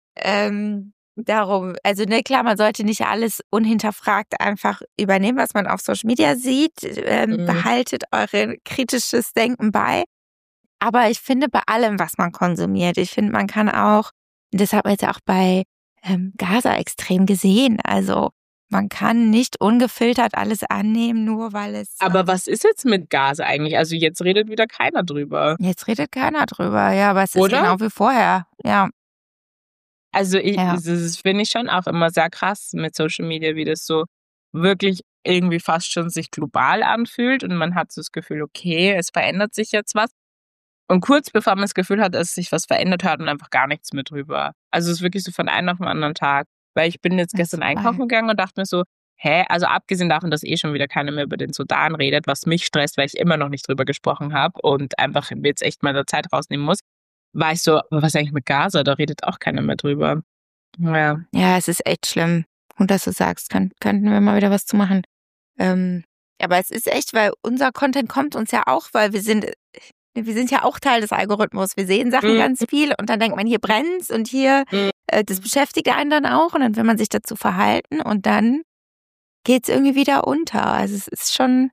Ähm, darum, also ne, klar, man sollte nicht alles unhinterfragt einfach übernehmen, was man auf Social Media sieht. Ähm, mhm. Behaltet eure kritisches Denken bei. Aber ich finde bei allem, was man konsumiert, ich finde, man kann auch, das hat man jetzt auch bei ähm, Gaza extrem gesehen, also Man kann nicht ungefiltert alles annehmen, nur weil es... Aber was ist jetzt mit Gaza eigentlich? Also jetzt redet wieder keiner drüber. Jetzt redet keiner drüber, ja, aber es ist Oder? genau wie vorher, ja. Also ich, Ja. das finde ich schon auch immer sehr krass mit Social Media, wie das so wirklich irgendwie fast schon sich global anfühlt und man hat so das Gefühl, okay, es verändert sich jetzt was. Und kurz bevor man das Gefühl hat, dass sich was verändert hat und einfach gar nichts mehr drüber. Also es ist wirklich so von einem auf den anderen Tag. Weil ich bin jetzt Das gestern ist einkaufen geil. gegangen und dachte mir so, hä, also abgesehen davon, dass eh schon wieder keiner mehr über den Sudan redet, was mich stresst, weil ich immer noch nicht drüber gesprochen habe und einfach jetzt echt mal der Zeit rausnehmen muss, war ich so, aber was eigentlich mit Gaza? Da redet auch keiner mehr drüber. Ja. Ja, es ist echt schlimm. Und dass du sagst, kann, könnten wir mal wieder was zu machen. Ähm, aber es ist echt, weil unser Content kommt uns ja auch, weil wir sind, wir sind ja auch Teil des Algorithmus. Wir sehen Sachen Mhm. ganz viel und dann denkt man, hier brennt's und hier, Mhm. äh, das beschäftigt einen dann auch und dann will man sich dazu verhalten und dann geht's irgendwie wieder unter. Also es ist schon,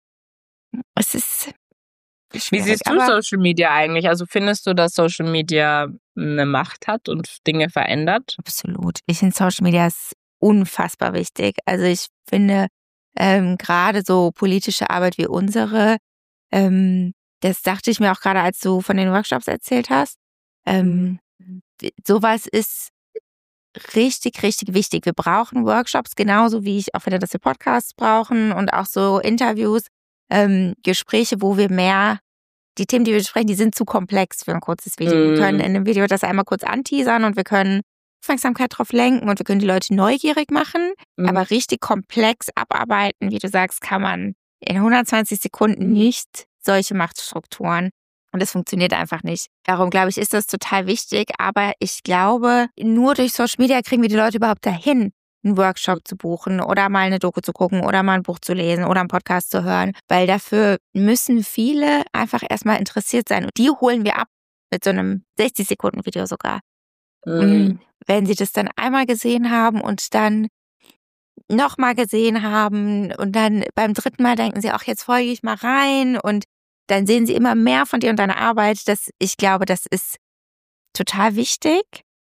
es ist Wie schwierig. siehst du aber Social Media eigentlich? Also findest du, dass Social Media eine Macht hat und Dinge verändert? Absolut. Ich finde Social Media ist unfassbar wichtig. Also ich finde ähm, gerade so politische Arbeit wie unsere, ähm, das dachte ich mir auch gerade, als du von den Workshops erzählt hast. Ähm, sowas ist richtig, richtig wichtig. Wir brauchen Workshops, genauso wie ich auch finde, dass wir Podcasts brauchen und auch so Interviews, ähm, Gespräche, wo wir mehr, die Themen, die wir besprechen, die sind zu komplex für ein kurzes Video. Wir können in einem Video das einmal kurz anteasern und wir können Aufmerksamkeit drauf lenken und wir können die Leute neugierig machen, Mhm. aber richtig komplex abarbeiten, wie du sagst, kann man in hundertzwanzig Sekunden nicht solche Machtstrukturen. Und das funktioniert einfach nicht. Darum, glaube ich, ist das total wichtig. Aber ich glaube, nur durch Social Media kriegen wir die Leute überhaupt dahin, einen Workshop zu buchen oder mal eine Doku zu gucken oder mal ein Buch zu lesen oder einen Podcast zu hören. Weil dafür müssen viele einfach erstmal interessiert sein. Und die holen wir ab mit so einem sechzig Sekunden Video sogar. Mhm. Wenn sie das dann einmal gesehen haben und dann nochmal gesehen haben und dann beim dritten Mal denken sie, ach, jetzt folge ich mal rein und dann sehen sie immer mehr von dir und deiner Arbeit. Das, ich glaube, das ist total wichtig.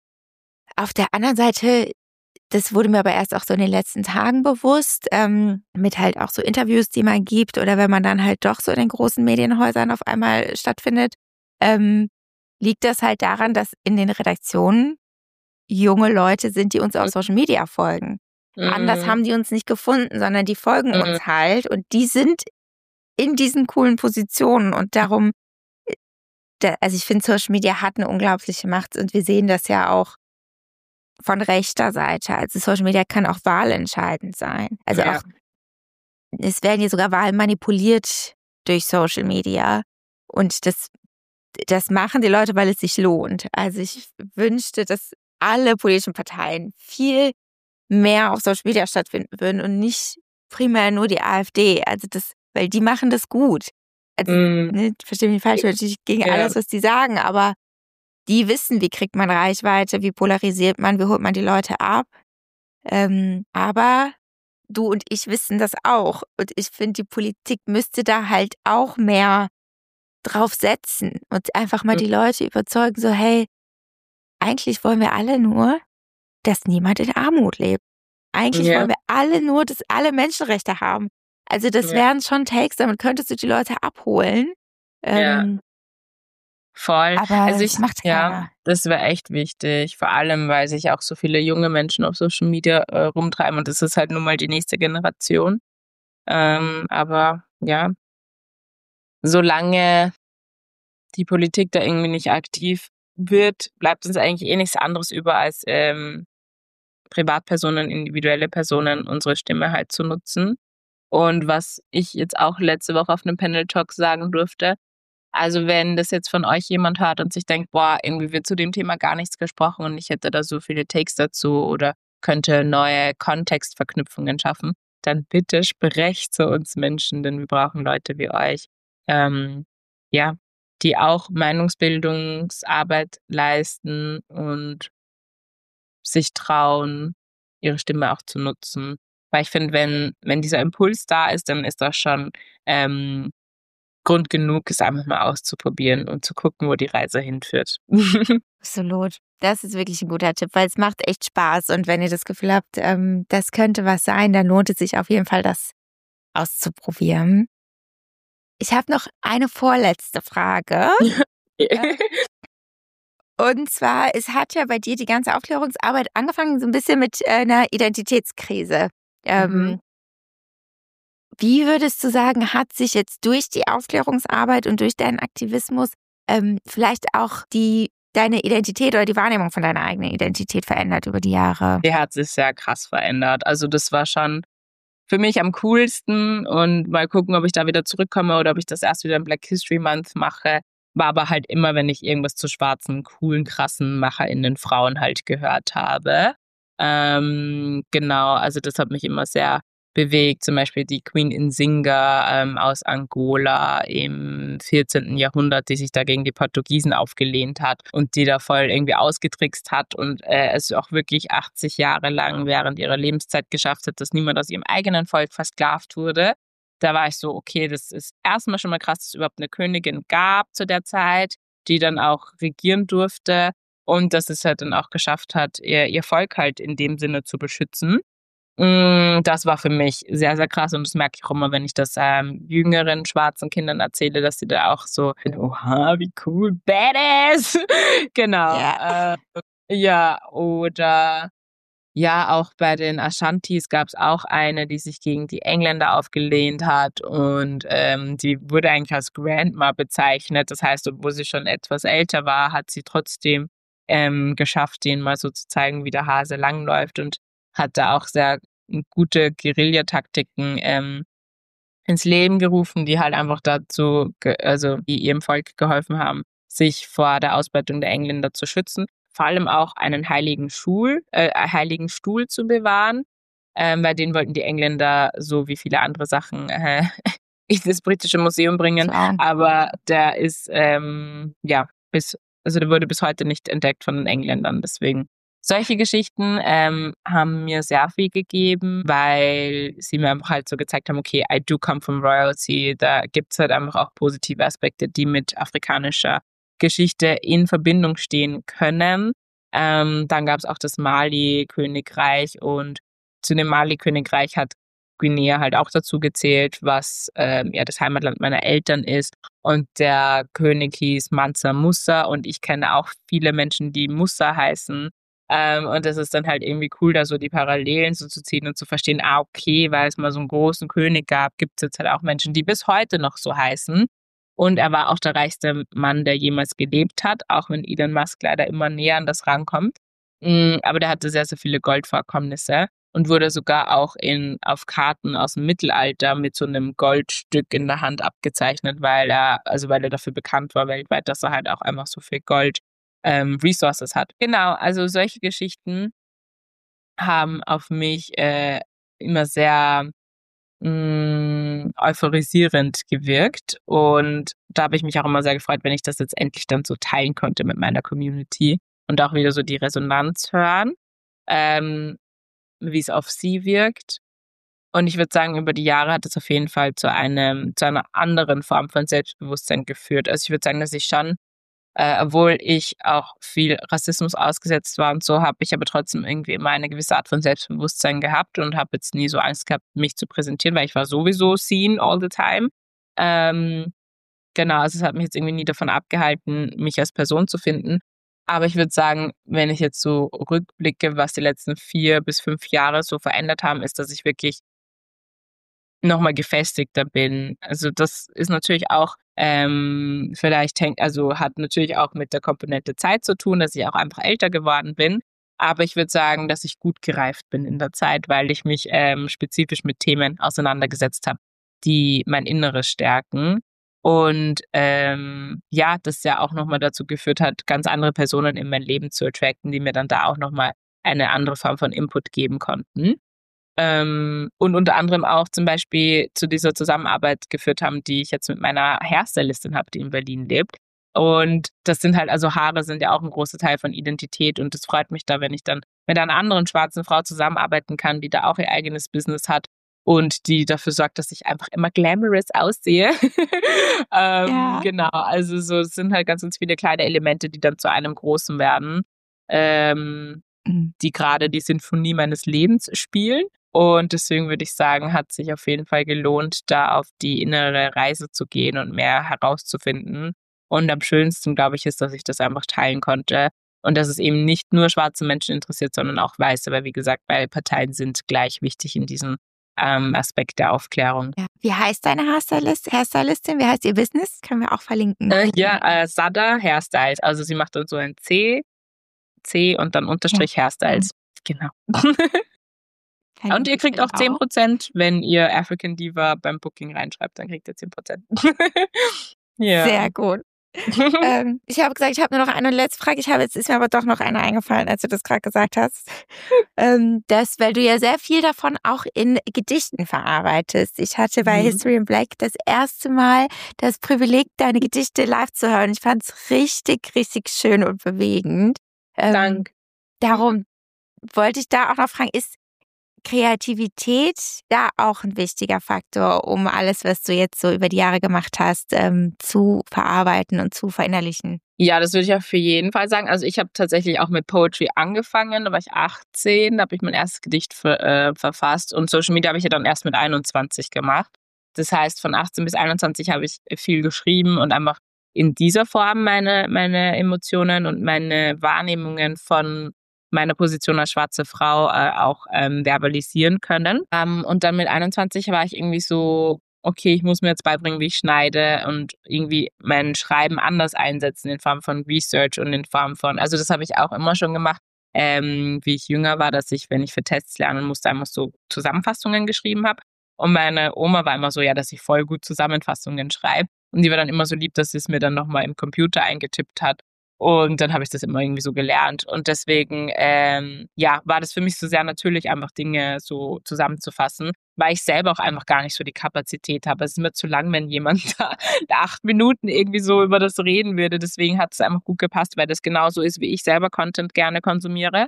Auf der anderen Seite, das wurde mir aber erst auch so in den letzten Tagen bewusst, ähm, mit halt auch so Interviews, die man gibt oder wenn man dann halt doch so in den großen Medienhäusern auf einmal stattfindet, ähm, liegt das halt daran, dass in den Redaktionen junge Leute sind, die uns auf Social Media folgen. Mhm. Anders haben die uns nicht gefunden, sondern die folgen Mhm. uns halt und die sind in diesen coolen Positionen und darum, da, also ich finde, Social Media hat eine unglaubliche Macht und wir sehen das ja auch von rechter Seite. Also Social Media kann auch wahlentscheidend sein. Also Ja. auch, es werden ja sogar Wahlen manipuliert durch Social Media und das, das machen die Leute, weil es sich lohnt. Also ich wünschte, dass alle politischen Parteien viel mehr auf Social Media stattfinden würden und nicht primär nur die AfD. Also das, weil die machen das gut. Also, Mhm. ne, verstehe mich nicht falsch, natürlich gegen Ja. alles, was die sagen, aber die wissen, wie kriegt man Reichweite, wie polarisiert man, wie holt man die Leute ab. Ähm, aber du und ich wissen das auch. Und ich finde, die Politik müsste da halt auch mehr drauf setzen und einfach mal die Leute überzeugen, so hey, eigentlich wollen wir alle nur, dass niemand in Armut lebt. Eigentlich Ja. wollen wir alle nur, dass alle Menschenrechte haben. Also das Ja. wären schon Takes, damit könntest du die Leute abholen. Ähm, Voll. Aber Also das ich, macht ja, keiner. das wäre echt wichtig. Vor allem, weil sich auch so viele junge Menschen auf Social Media äh, rumtreiben und das ist halt nun mal die nächste Generation. Ähm, aber ja, solange die Politik da irgendwie nicht aktiv wird, bleibt uns eigentlich eh nichts anderes über, als ähm, Privatpersonen, individuelle Personen unsere Stimme halt zu nutzen. Und was ich jetzt auch letzte Woche auf einem Panel-Talk sagen durfte, also wenn das jetzt von euch jemand hört und sich denkt, boah, irgendwie wird zu dem Thema gar nichts gesprochen und ich hätte da so viele Takes dazu oder könnte neue Kontextverknüpfungen schaffen, dann bitte sprecht zu uns Menschen, denn wir brauchen Leute wie euch, ähm, ja, die auch Meinungsbildungsarbeit leisten und sich trauen, ihre Stimme auch zu nutzen. Weil ich finde, wenn, wenn dieser Impuls da ist, dann ist das schon ähm, Grund genug, es einfach mal auszuprobieren und zu gucken, wo die Reise hinführt. Absolut. Das ist wirklich ein guter Tipp, weil es macht echt Spaß. Und wenn ihr das Gefühl habt, ähm, das könnte was sein, dann lohnt es sich auf jeden Fall, das auszuprobieren. Ich habe noch eine vorletzte Frage. Und zwar, es hat ja bei dir die ganze Aufklärungsarbeit angefangen, so ein bisschen mit äh, einer Identitätskrise. Ähm, Mhm. Wie würdest du sagen, hat sich jetzt durch die Aufklärungsarbeit und durch deinen Aktivismus ähm, vielleicht auch die deine Identität oder die Wahrnehmung von deiner eigenen Identität verändert über die Jahre? Die hat sich sehr krass verändert. Also das war schon für mich am coolsten und mal gucken, ob ich da wieder zurückkomme oder ob ich das erst wieder im Black History Month mache. War aber halt immer, wenn ich irgendwas zu schwarzen, coolen, krassen MacherInnen Frauen halt gehört habe. Ähm, genau, also das hat mich immer sehr bewegt. Zum Beispiel die Queen Nzinga ähm, aus Angola im vierzehnten Jahrhundert, die sich da gegen die Portugiesen aufgelehnt hat und die da voll irgendwie ausgetrickst hat und äh, es auch wirklich achtzig Jahre lang während ihrer Lebenszeit geschafft hat, dass niemand aus ihrem eigenen Volk versklavt wurde. Da war ich so, okay, das ist erstmal schon mal krass, dass es überhaupt eine Königin gab zu der Zeit, die dann auch regieren durfte und dass es halt dann auch geschafft hat, ihr, ihr Volk halt in dem Sinne zu beschützen. Das war für mich sehr, sehr krass und das merke ich auch immer, wenn ich das ähm, jüngeren schwarzen Kindern erzähle, dass sie da auch so, oha, wie cool, badass. Genau. Ja. Äh, ja, oder ja, auch bei den Ashantis gab es auch eine, die sich gegen die Engländer aufgelehnt hat und ähm, die wurde eigentlich als Grandma bezeichnet. Das heißt, obwohl sie schon etwas älter war, hat sie trotzdem ähm, geschafft, denen mal so zu zeigen, wie der Hase langläuft und hat da auch sehr gute Guerillataktiken ähm, ins Leben gerufen, die halt einfach dazu, ge- also die ihrem Volk geholfen haben, sich vor der Ausbeutung der Engländer zu schützen. Vor allem auch einen heiligen Schul, äh, heiligen Stuhl zu bewahren. Ähm, bei denen wollten die Engländer so wie viele andere Sachen äh, in das britische Museum bringen. Wow. Aber der ist ähm, ja bis, also der wurde bis heute nicht entdeckt von den Engländern. Deswegen solche Geschichten ähm, haben mir sehr viel gegeben, weil sie mir einfach halt so gezeigt haben, okay, I do come from royalty. Da gibt es halt einfach auch positive Aspekte, die mit afrikanischer Geschichte in Verbindung stehen können. Ähm, dann gab es auch das Mali-Königreich und zu dem Mali-Königreich hat Guinea halt auch dazu gezählt, was ähm, ja das Heimatland meiner Eltern ist. Und der König hieß Mansa Musa und ich kenne auch viele Menschen, die Musa heißen. Ähm, und das ist dann halt irgendwie cool, da so die Parallelen so zu ziehen und zu verstehen, ah, okay, weil es mal so einen großen König gab, gibt es jetzt halt auch Menschen, die bis heute noch so heißen. Und er war auch der reichste Mann, der jemals gelebt hat, auch wenn Elon Musk leider immer näher an das rankommt. Mm, Aber der hatte sehr, sehr viele Goldvorkommnisse und wurde sogar auch in, auf Karten aus dem Mittelalter mit so einem Goldstück in der Hand abgezeichnet, weil er, also weil er dafür bekannt war weltweit, dass er halt auch einfach so viel Gold ähm, Resources hat. Genau, also solche Geschichten haben auf mich äh, immer sehr mh, euphorisierend gewirkt und da habe ich mich auch immer sehr gefreut, wenn ich das jetzt endlich dann so teilen konnte mit meiner Community und auch wieder so die Resonanz hören, ähm, wie es auf sie wirkt. Und ich würde sagen, über die Jahre hat es auf jeden Fall zu einem, zu einer anderen Form von Selbstbewusstsein geführt. Also ich würde sagen, dass ich schon Äh, obwohl ich auch viel Rassismus ausgesetzt war und so, habe ich aber trotzdem irgendwie immer eine gewisse Art von Selbstbewusstsein gehabt und habe jetzt nie so Angst gehabt, mich zu präsentieren, weil ich war sowieso seen all the time. Ähm, genau, also es hat mich jetzt irgendwie nie davon abgehalten, mich als Person zu finden. Aber ich würde sagen, wenn ich jetzt so rückblicke, was die letzten vier bis fünf Jahre so verändert haben, ist, dass ich wirklich nochmal gefestigter bin. Also das ist natürlich auch ähm, vielleicht hängt, also hat natürlich auch mit der Komponente Zeit zu tun, dass ich auch einfach älter geworden bin. Aber ich würde sagen, dass ich gut gereift bin in der Zeit, weil ich mich ähm, spezifisch mit Themen auseinandergesetzt habe, die mein Inneres stärken. Und ähm, ja, das ja auch nochmal dazu geführt hat, ganz andere Personen in mein Leben zu attracten, die mir dann da auch nochmal eine andere Form von Input geben konnten. Ähm, und unter anderem auch zum Beispiel zu dieser Zusammenarbeit geführt haben, die ich jetzt mit meiner Hairstylistin habe, die in Berlin lebt. Und das sind halt, also Haare sind ja auch ein großer Teil von Identität und es freut mich da, wenn ich dann mit einer anderen schwarzen Frau zusammenarbeiten kann, die da auch ihr eigenes Business hat und die dafür sorgt, dass ich einfach immer glamorous aussehe. ähm, Ja. Genau, also so es sind halt ganz, ganz viele kleine Elemente, die dann zu einem Großen werden. ähm, Mhm. die gerade die Sinfonie meines Lebens spielen. Und deswegen würde ich sagen, hat sich auf jeden Fall gelohnt, da auf die innere Reise zu gehen und mehr herauszufinden. Und am schönsten, glaube ich, ist, dass ich das einfach teilen konnte. Und dass es eben nicht nur schwarze Menschen interessiert, sondern auch weiße, weil wie gesagt, beide Parteien sind gleich wichtig in diesem ähm, Aspekt der Aufklärung. Ja. Wie heißt deine Hairstylist, Hairstylistin? Wie heißt ihr Business? Können wir auch verlinken. Äh, ja, äh, Sada Hairstyles. Also sie macht dann so ein C, C und dann Unterstrich ja. Hairstyles. Genau. Und ihr kriegt auch zehn Prozent, wenn ihr African Diva beim Booking reinschreibt, dann kriegt ihr zehn Prozent. Ja. Sehr gut. ähm, ich habe gesagt, ich habe nur noch eine letzte Frage. Ich habe jetzt ist mir aber doch noch eine eingefallen, als du das gerade gesagt hast. ähm, das, weil du ja sehr viel davon auch in Gedichten verarbeitest. Ich hatte bei mhm. History in Black das erste Mal das Privileg, deine Gedichte live zu hören. Ich fand es richtig, richtig schön und bewegend. Ähm, Dank. Darum wollte ich da auch noch fragen, ist Kreativität da auch ein wichtiger Faktor, um alles, was du jetzt so über die Jahre gemacht hast, ähm, zu verarbeiten und zu verinnerlichen? Ja, das würde ich auf jeden Fall sagen. Also ich habe tatsächlich auch mit Poetry angefangen, da war ich achtzehn, da habe ich mein erstes Gedicht für, äh, verfasst und Social Media habe ich ja dann erst mit einundzwanzig gemacht. Das heißt, von achtzehn bis einundzwanzig habe ich viel geschrieben und einfach in dieser Form meine, meine Emotionen und meine Wahrnehmungen von meine Position als schwarze Frau äh, auch ähm, verbalisieren können. Ähm, und dann mit einundzwanzig war ich irgendwie so, okay, ich muss mir jetzt beibringen, wie ich schneide und irgendwie mein Schreiben anders einsetzen in Form von Research und in Form von, also das habe ich auch immer schon gemacht, ähm, wie ich jünger war, dass ich, wenn ich für Tests lernen musste, einfach so Zusammenfassungen geschrieben habe. Und meine Oma war immer so, ja, dass ich voll gut Zusammenfassungen schreibe. Und die war dann immer so lieb, dass sie es mir dann nochmal im Computer eingetippt hat. Und dann habe ich das immer irgendwie so gelernt. Und deswegen, ähm, ja, war das für mich so sehr natürlich, einfach Dinge so zusammenzufassen, weil ich selber auch einfach gar nicht so die Kapazität habe. Es ist mir zu lang, wenn jemand da acht Minuten irgendwie so über das reden würde. Deswegen hat es einfach gut gepasst, weil das genauso ist, wie ich selber Content gerne konsumiere.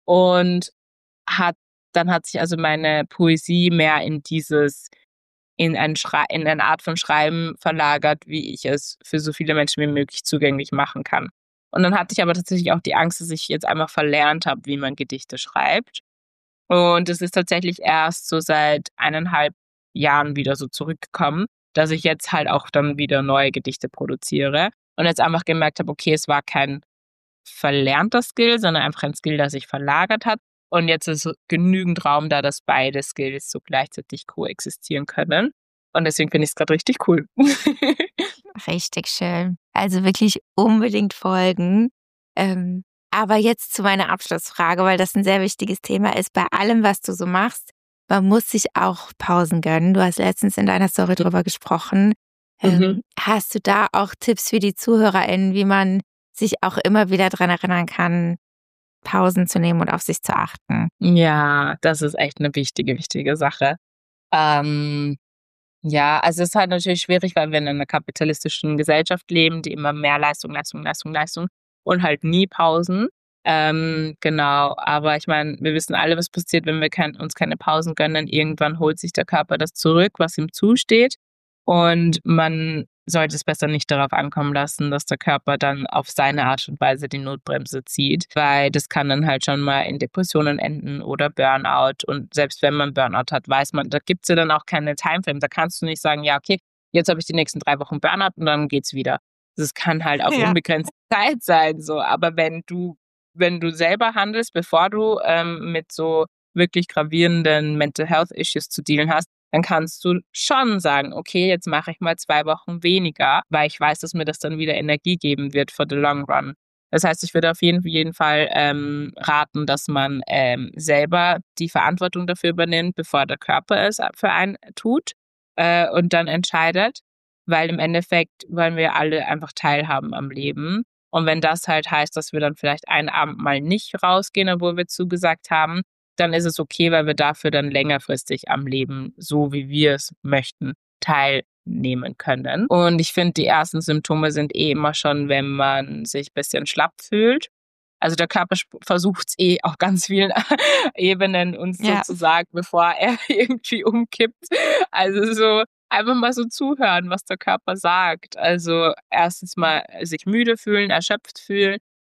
Und hat, dann hat sich also meine Poesie mehr in dieses, in, ein Schrei- in eine Art von Schreiben verlagert, wie ich es für so viele Menschen wie möglich zugänglich machen kann. Und dann hatte ich aber tatsächlich auch die Angst, dass ich jetzt einfach verlernt habe, wie man Gedichte schreibt. Und es ist tatsächlich erst so seit eineinhalb Jahren wieder so zurückgekommen, dass ich jetzt halt auch dann wieder neue Gedichte produziere. Und jetzt einfach gemerkt habe, okay, es war kein verlernter Skill, sondern einfach ein Skill, das sich verlagert hat. Und jetzt ist genügend Raum da, dass beide Skills so gleichzeitig koexistieren können. Und deswegen finde ich es gerade richtig cool. Richtig schön. Also wirklich unbedingt folgen. Ähm, aber jetzt zu meiner Abschlussfrage, weil das ein sehr wichtiges Thema ist. Bei allem, was du so machst, man muss sich auch Pausen gönnen. Du hast letztens in deiner Story drüber gesprochen. Ähm, mhm. Hast du da auch Tipps für die ZuhörerInnen, wie man sich auch immer wieder daran erinnern kann, Pausen zu nehmen und auf sich zu achten? Ja, das ist echt eine wichtige, wichtige Sache. Ähm, Ja, also es ist halt natürlich schwierig, weil wir in einer kapitalistischen Gesellschaft leben, die immer mehr Leistung, Leistung, Leistung, Leistung und halt nie Pausen. Ähm, genau, aber ich meine, wir wissen alle, was passiert, wenn wir kein, uns keine Pausen gönnen. Irgendwann holt sich der Körper das zurück, was ihm zusteht. Und man sollte es besser nicht darauf ankommen lassen, dass der Körper dann auf seine Art und Weise die Notbremse zieht, weil das kann dann halt schon mal in Depressionen enden oder Burnout. Und selbst wenn man Burnout hat, weiß man, da gibt es ja dann auch keine Timeframe. Da kannst du nicht sagen, ja, okay, jetzt habe ich die nächsten drei Wochen Burnout und dann geht's wieder. Das kann halt auf ja. unbegrenzte Zeit sein, so. Aber wenn du, wenn du selber handelst, bevor du ähm, mit so wirklich gravierenden Mental Health Issues zu dealen hast, dann kannst du schon sagen, okay, jetzt mache ich mal zwei Wochen weniger, weil ich weiß, dass mir das dann wieder Energie geben wird for the long run. Das heißt, ich würde auf jeden, jeden Fall ähm, raten, dass man ähm, selber die Verantwortung dafür übernimmt, bevor der Körper es für einen tut äh, und dann entscheidet, weil im Endeffekt wollen wir alle einfach teilhaben am Leben. Und wenn das halt heißt, dass wir dann vielleicht einen Abend mal nicht rausgehen, obwohl wir zugesagt haben, dann ist es okay, weil wir dafür dann längerfristig am Leben, so wie wir es möchten, teilnehmen können. Und ich finde, die ersten Symptome sind eh immer schon, wenn man sich ein bisschen schlapp fühlt. Also der Körper versucht es eh auf ganz vielen Ebenen uns ja. so zu sagen, bevor er irgendwie umkippt. Also so einfach mal so zuhören, was der Körper sagt. Also erstens mal sich müde fühlen, erschöpft fühlen.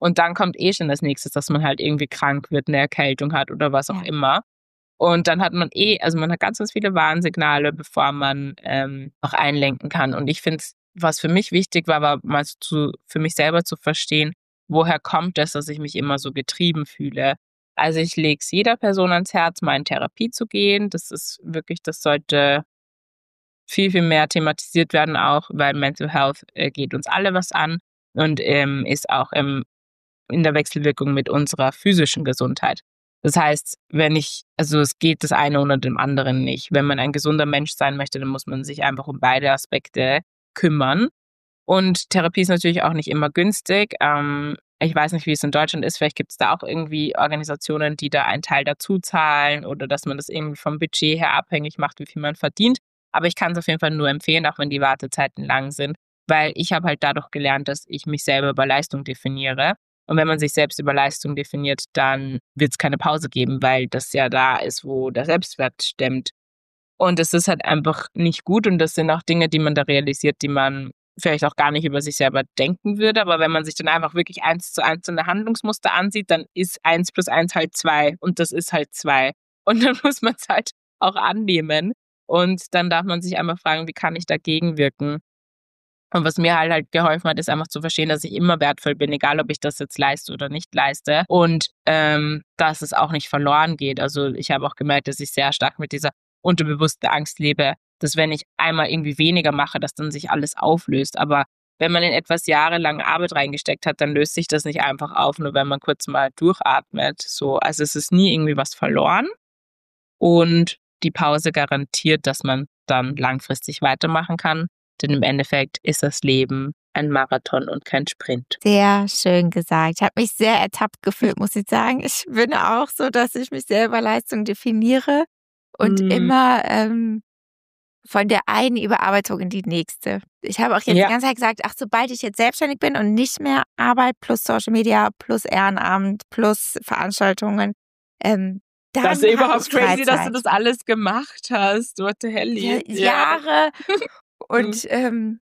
Und dann kommt eh schon das Nächste, dass man halt irgendwie krank wird, eine Erkältung hat oder was auch Ja. immer. Und dann hat man eh, also man hat ganz, ganz viele Warnsignale, bevor man ähm, auch einlenken kann. Und ich finde, was für mich wichtig war, war mal zu, für mich selber zu verstehen, woher kommt es, dass ich mich immer so getrieben fühle. Also ich lege es jeder Person ans Herz, mal in Therapie zu gehen. Das ist wirklich, das sollte viel, viel mehr thematisiert werden auch, weil Mental Health äh, geht uns alle was an und ähm, ist auch ähm, in der Wechselwirkung mit unserer physischen Gesundheit. Das heißt, wenn ich, also es geht das eine ohne dem anderen nicht. Wenn man ein gesunder Mensch sein möchte, dann muss man sich einfach um beide Aspekte kümmern. Und Therapie ist natürlich auch nicht immer günstig. Ähm, ich weiß nicht, wie es in Deutschland ist. Vielleicht gibt es da auch irgendwie Organisationen, die da einen Teil dazu zahlen oder dass man das irgendwie vom Budget her abhängig macht, wie viel man verdient. Aber ich kann es auf jeden Fall nur empfehlen, auch wenn die Wartezeiten lang sind, weil ich habe halt dadurch gelernt, dass ich mich selber über Leistung definiere. Und wenn man sich selbst über Leistung definiert, dann wird es keine Pause geben, weil das ja da ist, wo der Selbstwert stemmt. Und es ist halt einfach nicht gut und das sind auch Dinge, die man da realisiert, die man vielleicht auch gar nicht über sich selber denken würde. Aber wenn man sich dann einfach wirklich eins zu eins so eine Handlungsmuster ansieht, dann ist eins plus eins halt zwei und das ist halt zwei. Und dann muss man es halt auch annehmen. Und dann darf man sich einfach fragen, wie kann ich dagegen wirken? Und was mir halt, halt geholfen hat, ist einfach zu verstehen, dass ich immer wertvoll bin, egal ob ich das jetzt leiste oder nicht leiste. Und ähm, dass es auch nicht verloren geht. Also ich habe auch gemerkt, dass ich sehr stark mit dieser unterbewussten Angst lebe, dass wenn ich einmal irgendwie weniger mache, dass dann sich alles auflöst. Aber wenn man in etwas jahrelang Arbeit reingesteckt hat, dann löst sich das nicht einfach auf, nur wenn man kurz mal durchatmet. So, also es ist nie irgendwie was verloren. Und die Pause garantiert, dass man dann langfristig weitermachen kann. Denn im Endeffekt ist das Leben ein Marathon und kein Sprint. Sehr schön gesagt. Ich habe mich sehr ertappt gefühlt, muss ich sagen. Ich bin auch so, dass ich mich selber Leistung definiere und mm. immer ähm, von der einen Überarbeitung in die nächste. Ich habe auch jetzt ja. die ganze Zeit gesagt, ach, sobald ich jetzt selbstständig bin und nicht mehr Arbeit plus Social Media plus Ehrenamt plus Veranstaltungen, ähm, dann das ist überhaupt crazy, dass du das alles gemacht hast. What the hell? Ja, Jahre. Und ähm,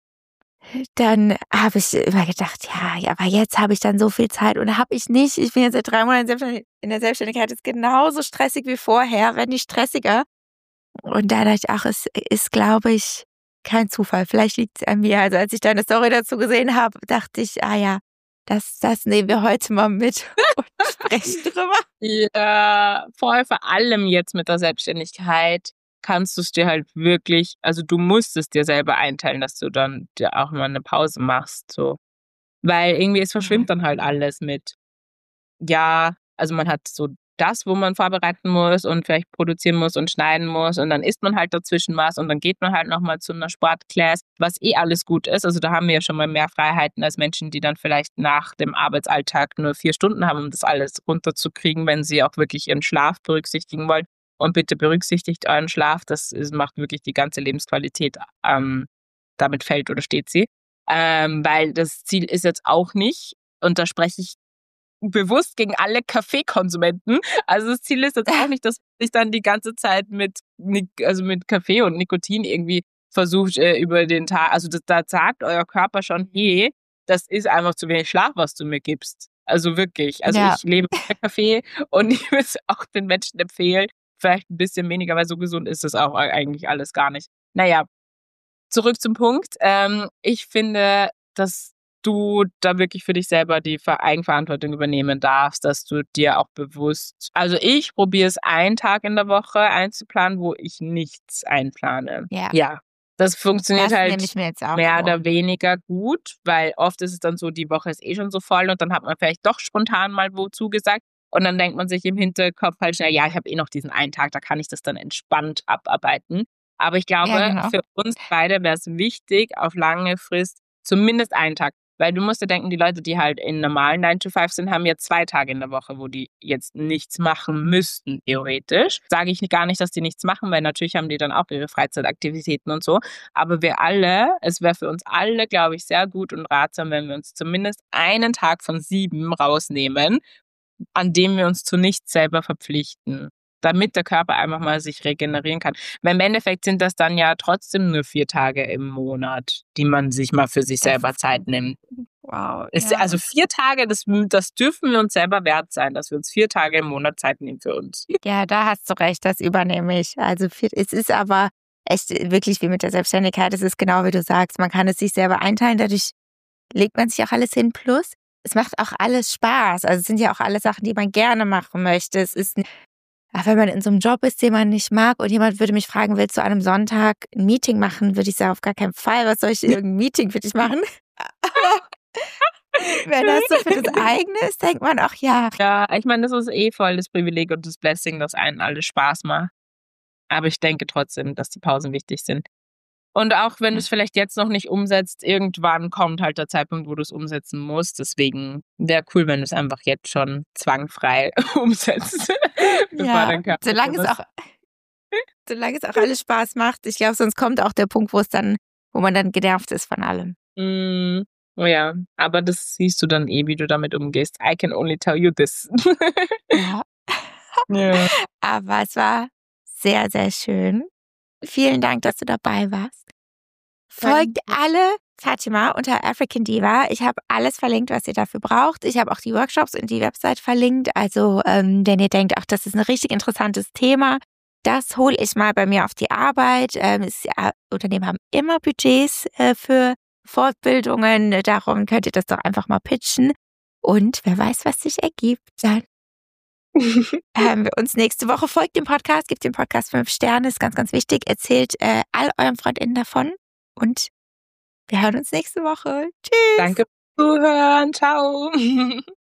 dann habe ich immer gedacht, ja, ja, aber jetzt habe ich dann so viel Zeit und habe ich nicht. Ich bin jetzt seit drei Monaten in der Selbstständigkeit, ist genauso stressig wie vorher, wenn nicht stressiger. Und da dachte ich, ach, es ist, glaube ich, kein Zufall. Vielleicht liegt es an mir. Also als ich deine Story dazu gesehen habe, dachte ich, ah ja, das, das nehmen wir heute mal mit und sprechen drüber. Ja, voll, vor allem jetzt mit der Selbstständigkeit kannst du es dir halt wirklich, also du musst es dir selber einteilen, dass du dann dir auch mal eine Pause machst, so. Weil irgendwie es verschwimmt dann halt alles mit, ja, also man hat so das, wo man vorbereiten muss und vielleicht produzieren muss und schneiden muss und dann isst man halt dazwischen was und dann geht man halt nochmal zu einer Sportclass, was eh alles gut ist. Also da haben wir ja schon mal mehr Freiheiten als Menschen, die dann vielleicht nach dem Arbeitsalltag nur vier Stunden haben, um das alles runterzukriegen, wenn sie auch wirklich ihren Schlaf berücksichtigen wollen. Und bitte berücksichtigt euren Schlaf, das ist, macht wirklich die ganze Lebensqualität, ähm, damit fällt oder steht sie. Ähm, weil das Ziel ist jetzt auch nicht, und da spreche ich bewusst gegen alle Kaffeekonsumenten, also das Ziel ist jetzt auch nicht, dass sich dann die ganze Zeit mit, also mit Kaffee und Nikotin irgendwie versucht äh, über den Tag, also das, da sagt euer Körper schon, hey, das ist einfach zu wenig Schlaf, was du mir gibst. Also wirklich, also ja. Ich lebe mit Kaffee und ich würde es auch den Menschen empfehlen, vielleicht ein bisschen weniger, weil so gesund ist es auch eigentlich alles gar nicht. Naja, zurück zum Punkt. Ähm, ich finde, dass du da wirklich für dich selber die Eigenverantwortung übernehmen darfst, dass du dir auch bewusst, also ich probiere es einen Tag in der Woche einzuplanen, wo ich nichts einplane. Ja. Ja. Das funktioniert das halt mehr vor. oder weniger gut, weil oft ist es dann so, die Woche ist eh schon so voll und dann hat man vielleicht doch spontan mal wo zugesagt. Und dann denkt man sich im Hinterkopf halt schnell, ja, ich habe eh noch diesen einen Tag, da kann ich das dann entspannt abarbeiten. Aber ich glaube, ja, genau. Für uns beide wäre es wichtig, auf lange Frist zumindest einen Tag. Weil du musst dir denken, die Leute, die halt in normalen nine to five sind, haben jetzt zwei Tage in der Woche, wo die jetzt nichts machen müssten, theoretisch. Sage ich gar nicht, dass die nichts machen, weil natürlich haben die dann auch ihre Freizeitaktivitäten und so. Aber wir alle, es wäre für uns alle, glaube ich, sehr gut und ratsam, wenn wir uns zumindest einen Tag von sieben rausnehmen, an dem wir uns zu nichts selber verpflichten, damit der Körper einfach mal sich regenerieren kann. Weil im Endeffekt sind das dann ja trotzdem nur vier Tage im Monat, die man sich mal für sich selber Zeit nimmt. Wow. Ist, Ja. Also vier Tage, das, das dürfen wir uns selber wert sein, dass wir uns vier Tage im Monat Zeit nehmen für uns. Ja, da hast du recht, das übernehme ich. Also es ist aber echt wirklich wie mit der Selbstständigkeit. Es ist genau wie du sagst, man kann es sich selber einteilen, dadurch legt man sich auch alles hin. Plus, es macht auch alles Spaß. Also es sind ja auch alle Sachen, die man gerne machen möchte. Es ist, wenn man in so einem Job ist, den man nicht mag und jemand würde mich fragen, willst du an einem Sonntag ein Meeting machen, würde ich sagen, auf gar keinen Fall. Was soll ich irgendein Meeting für dich machen? Wenn das so für das eigene ist, denkt man auch, ja. Ja, ich meine, das ist eh voll das Privileg und das Blessing, dass einen alles Spaß macht. Aber ich denke trotzdem, dass die Pausen wichtig sind. Und auch wenn du es vielleicht jetzt noch nicht umsetzt, irgendwann kommt halt der Zeitpunkt, wo du es umsetzen musst. Deswegen wäre cool, wenn du es einfach jetzt schon zwangfrei umsetzt. Ja, solange es auch, solange es auch alles Spaß macht. Ich glaube, sonst kommt auch der Punkt, wo es dann, wo man dann genervt ist von allem. Mm, oh ja, aber das siehst du dann eh, wie du damit umgehst. I can only tell you this. Ja. Ja. Aber es war sehr, sehr schön. Vielen Dank, dass du dabei warst. Folgt alle Fatima unter African Diva. Ich habe alles verlinkt, was ihr dafür braucht. Ich habe auch die Workshops und die Website verlinkt. Also ähm, wenn ihr denkt, ach, das ist ein richtig interessantes Thema, das hole ich mal bei mir auf die Arbeit. Ähm, es, ja, Unternehmen haben immer Budgets äh, für Fortbildungen. Darum könnt ihr das doch einfach mal pitchen. Und wer weiß, was sich ergibt. Dann hören wir uns nächste Woche. Folgt dem Podcast, gebt dem Podcast fünf Sterne, ist ganz, ganz wichtig. Erzählt äh, all euren FreundInnen davon und wir hören uns nächste Woche. Tschüss. Danke fürs Zuhören. Ciao.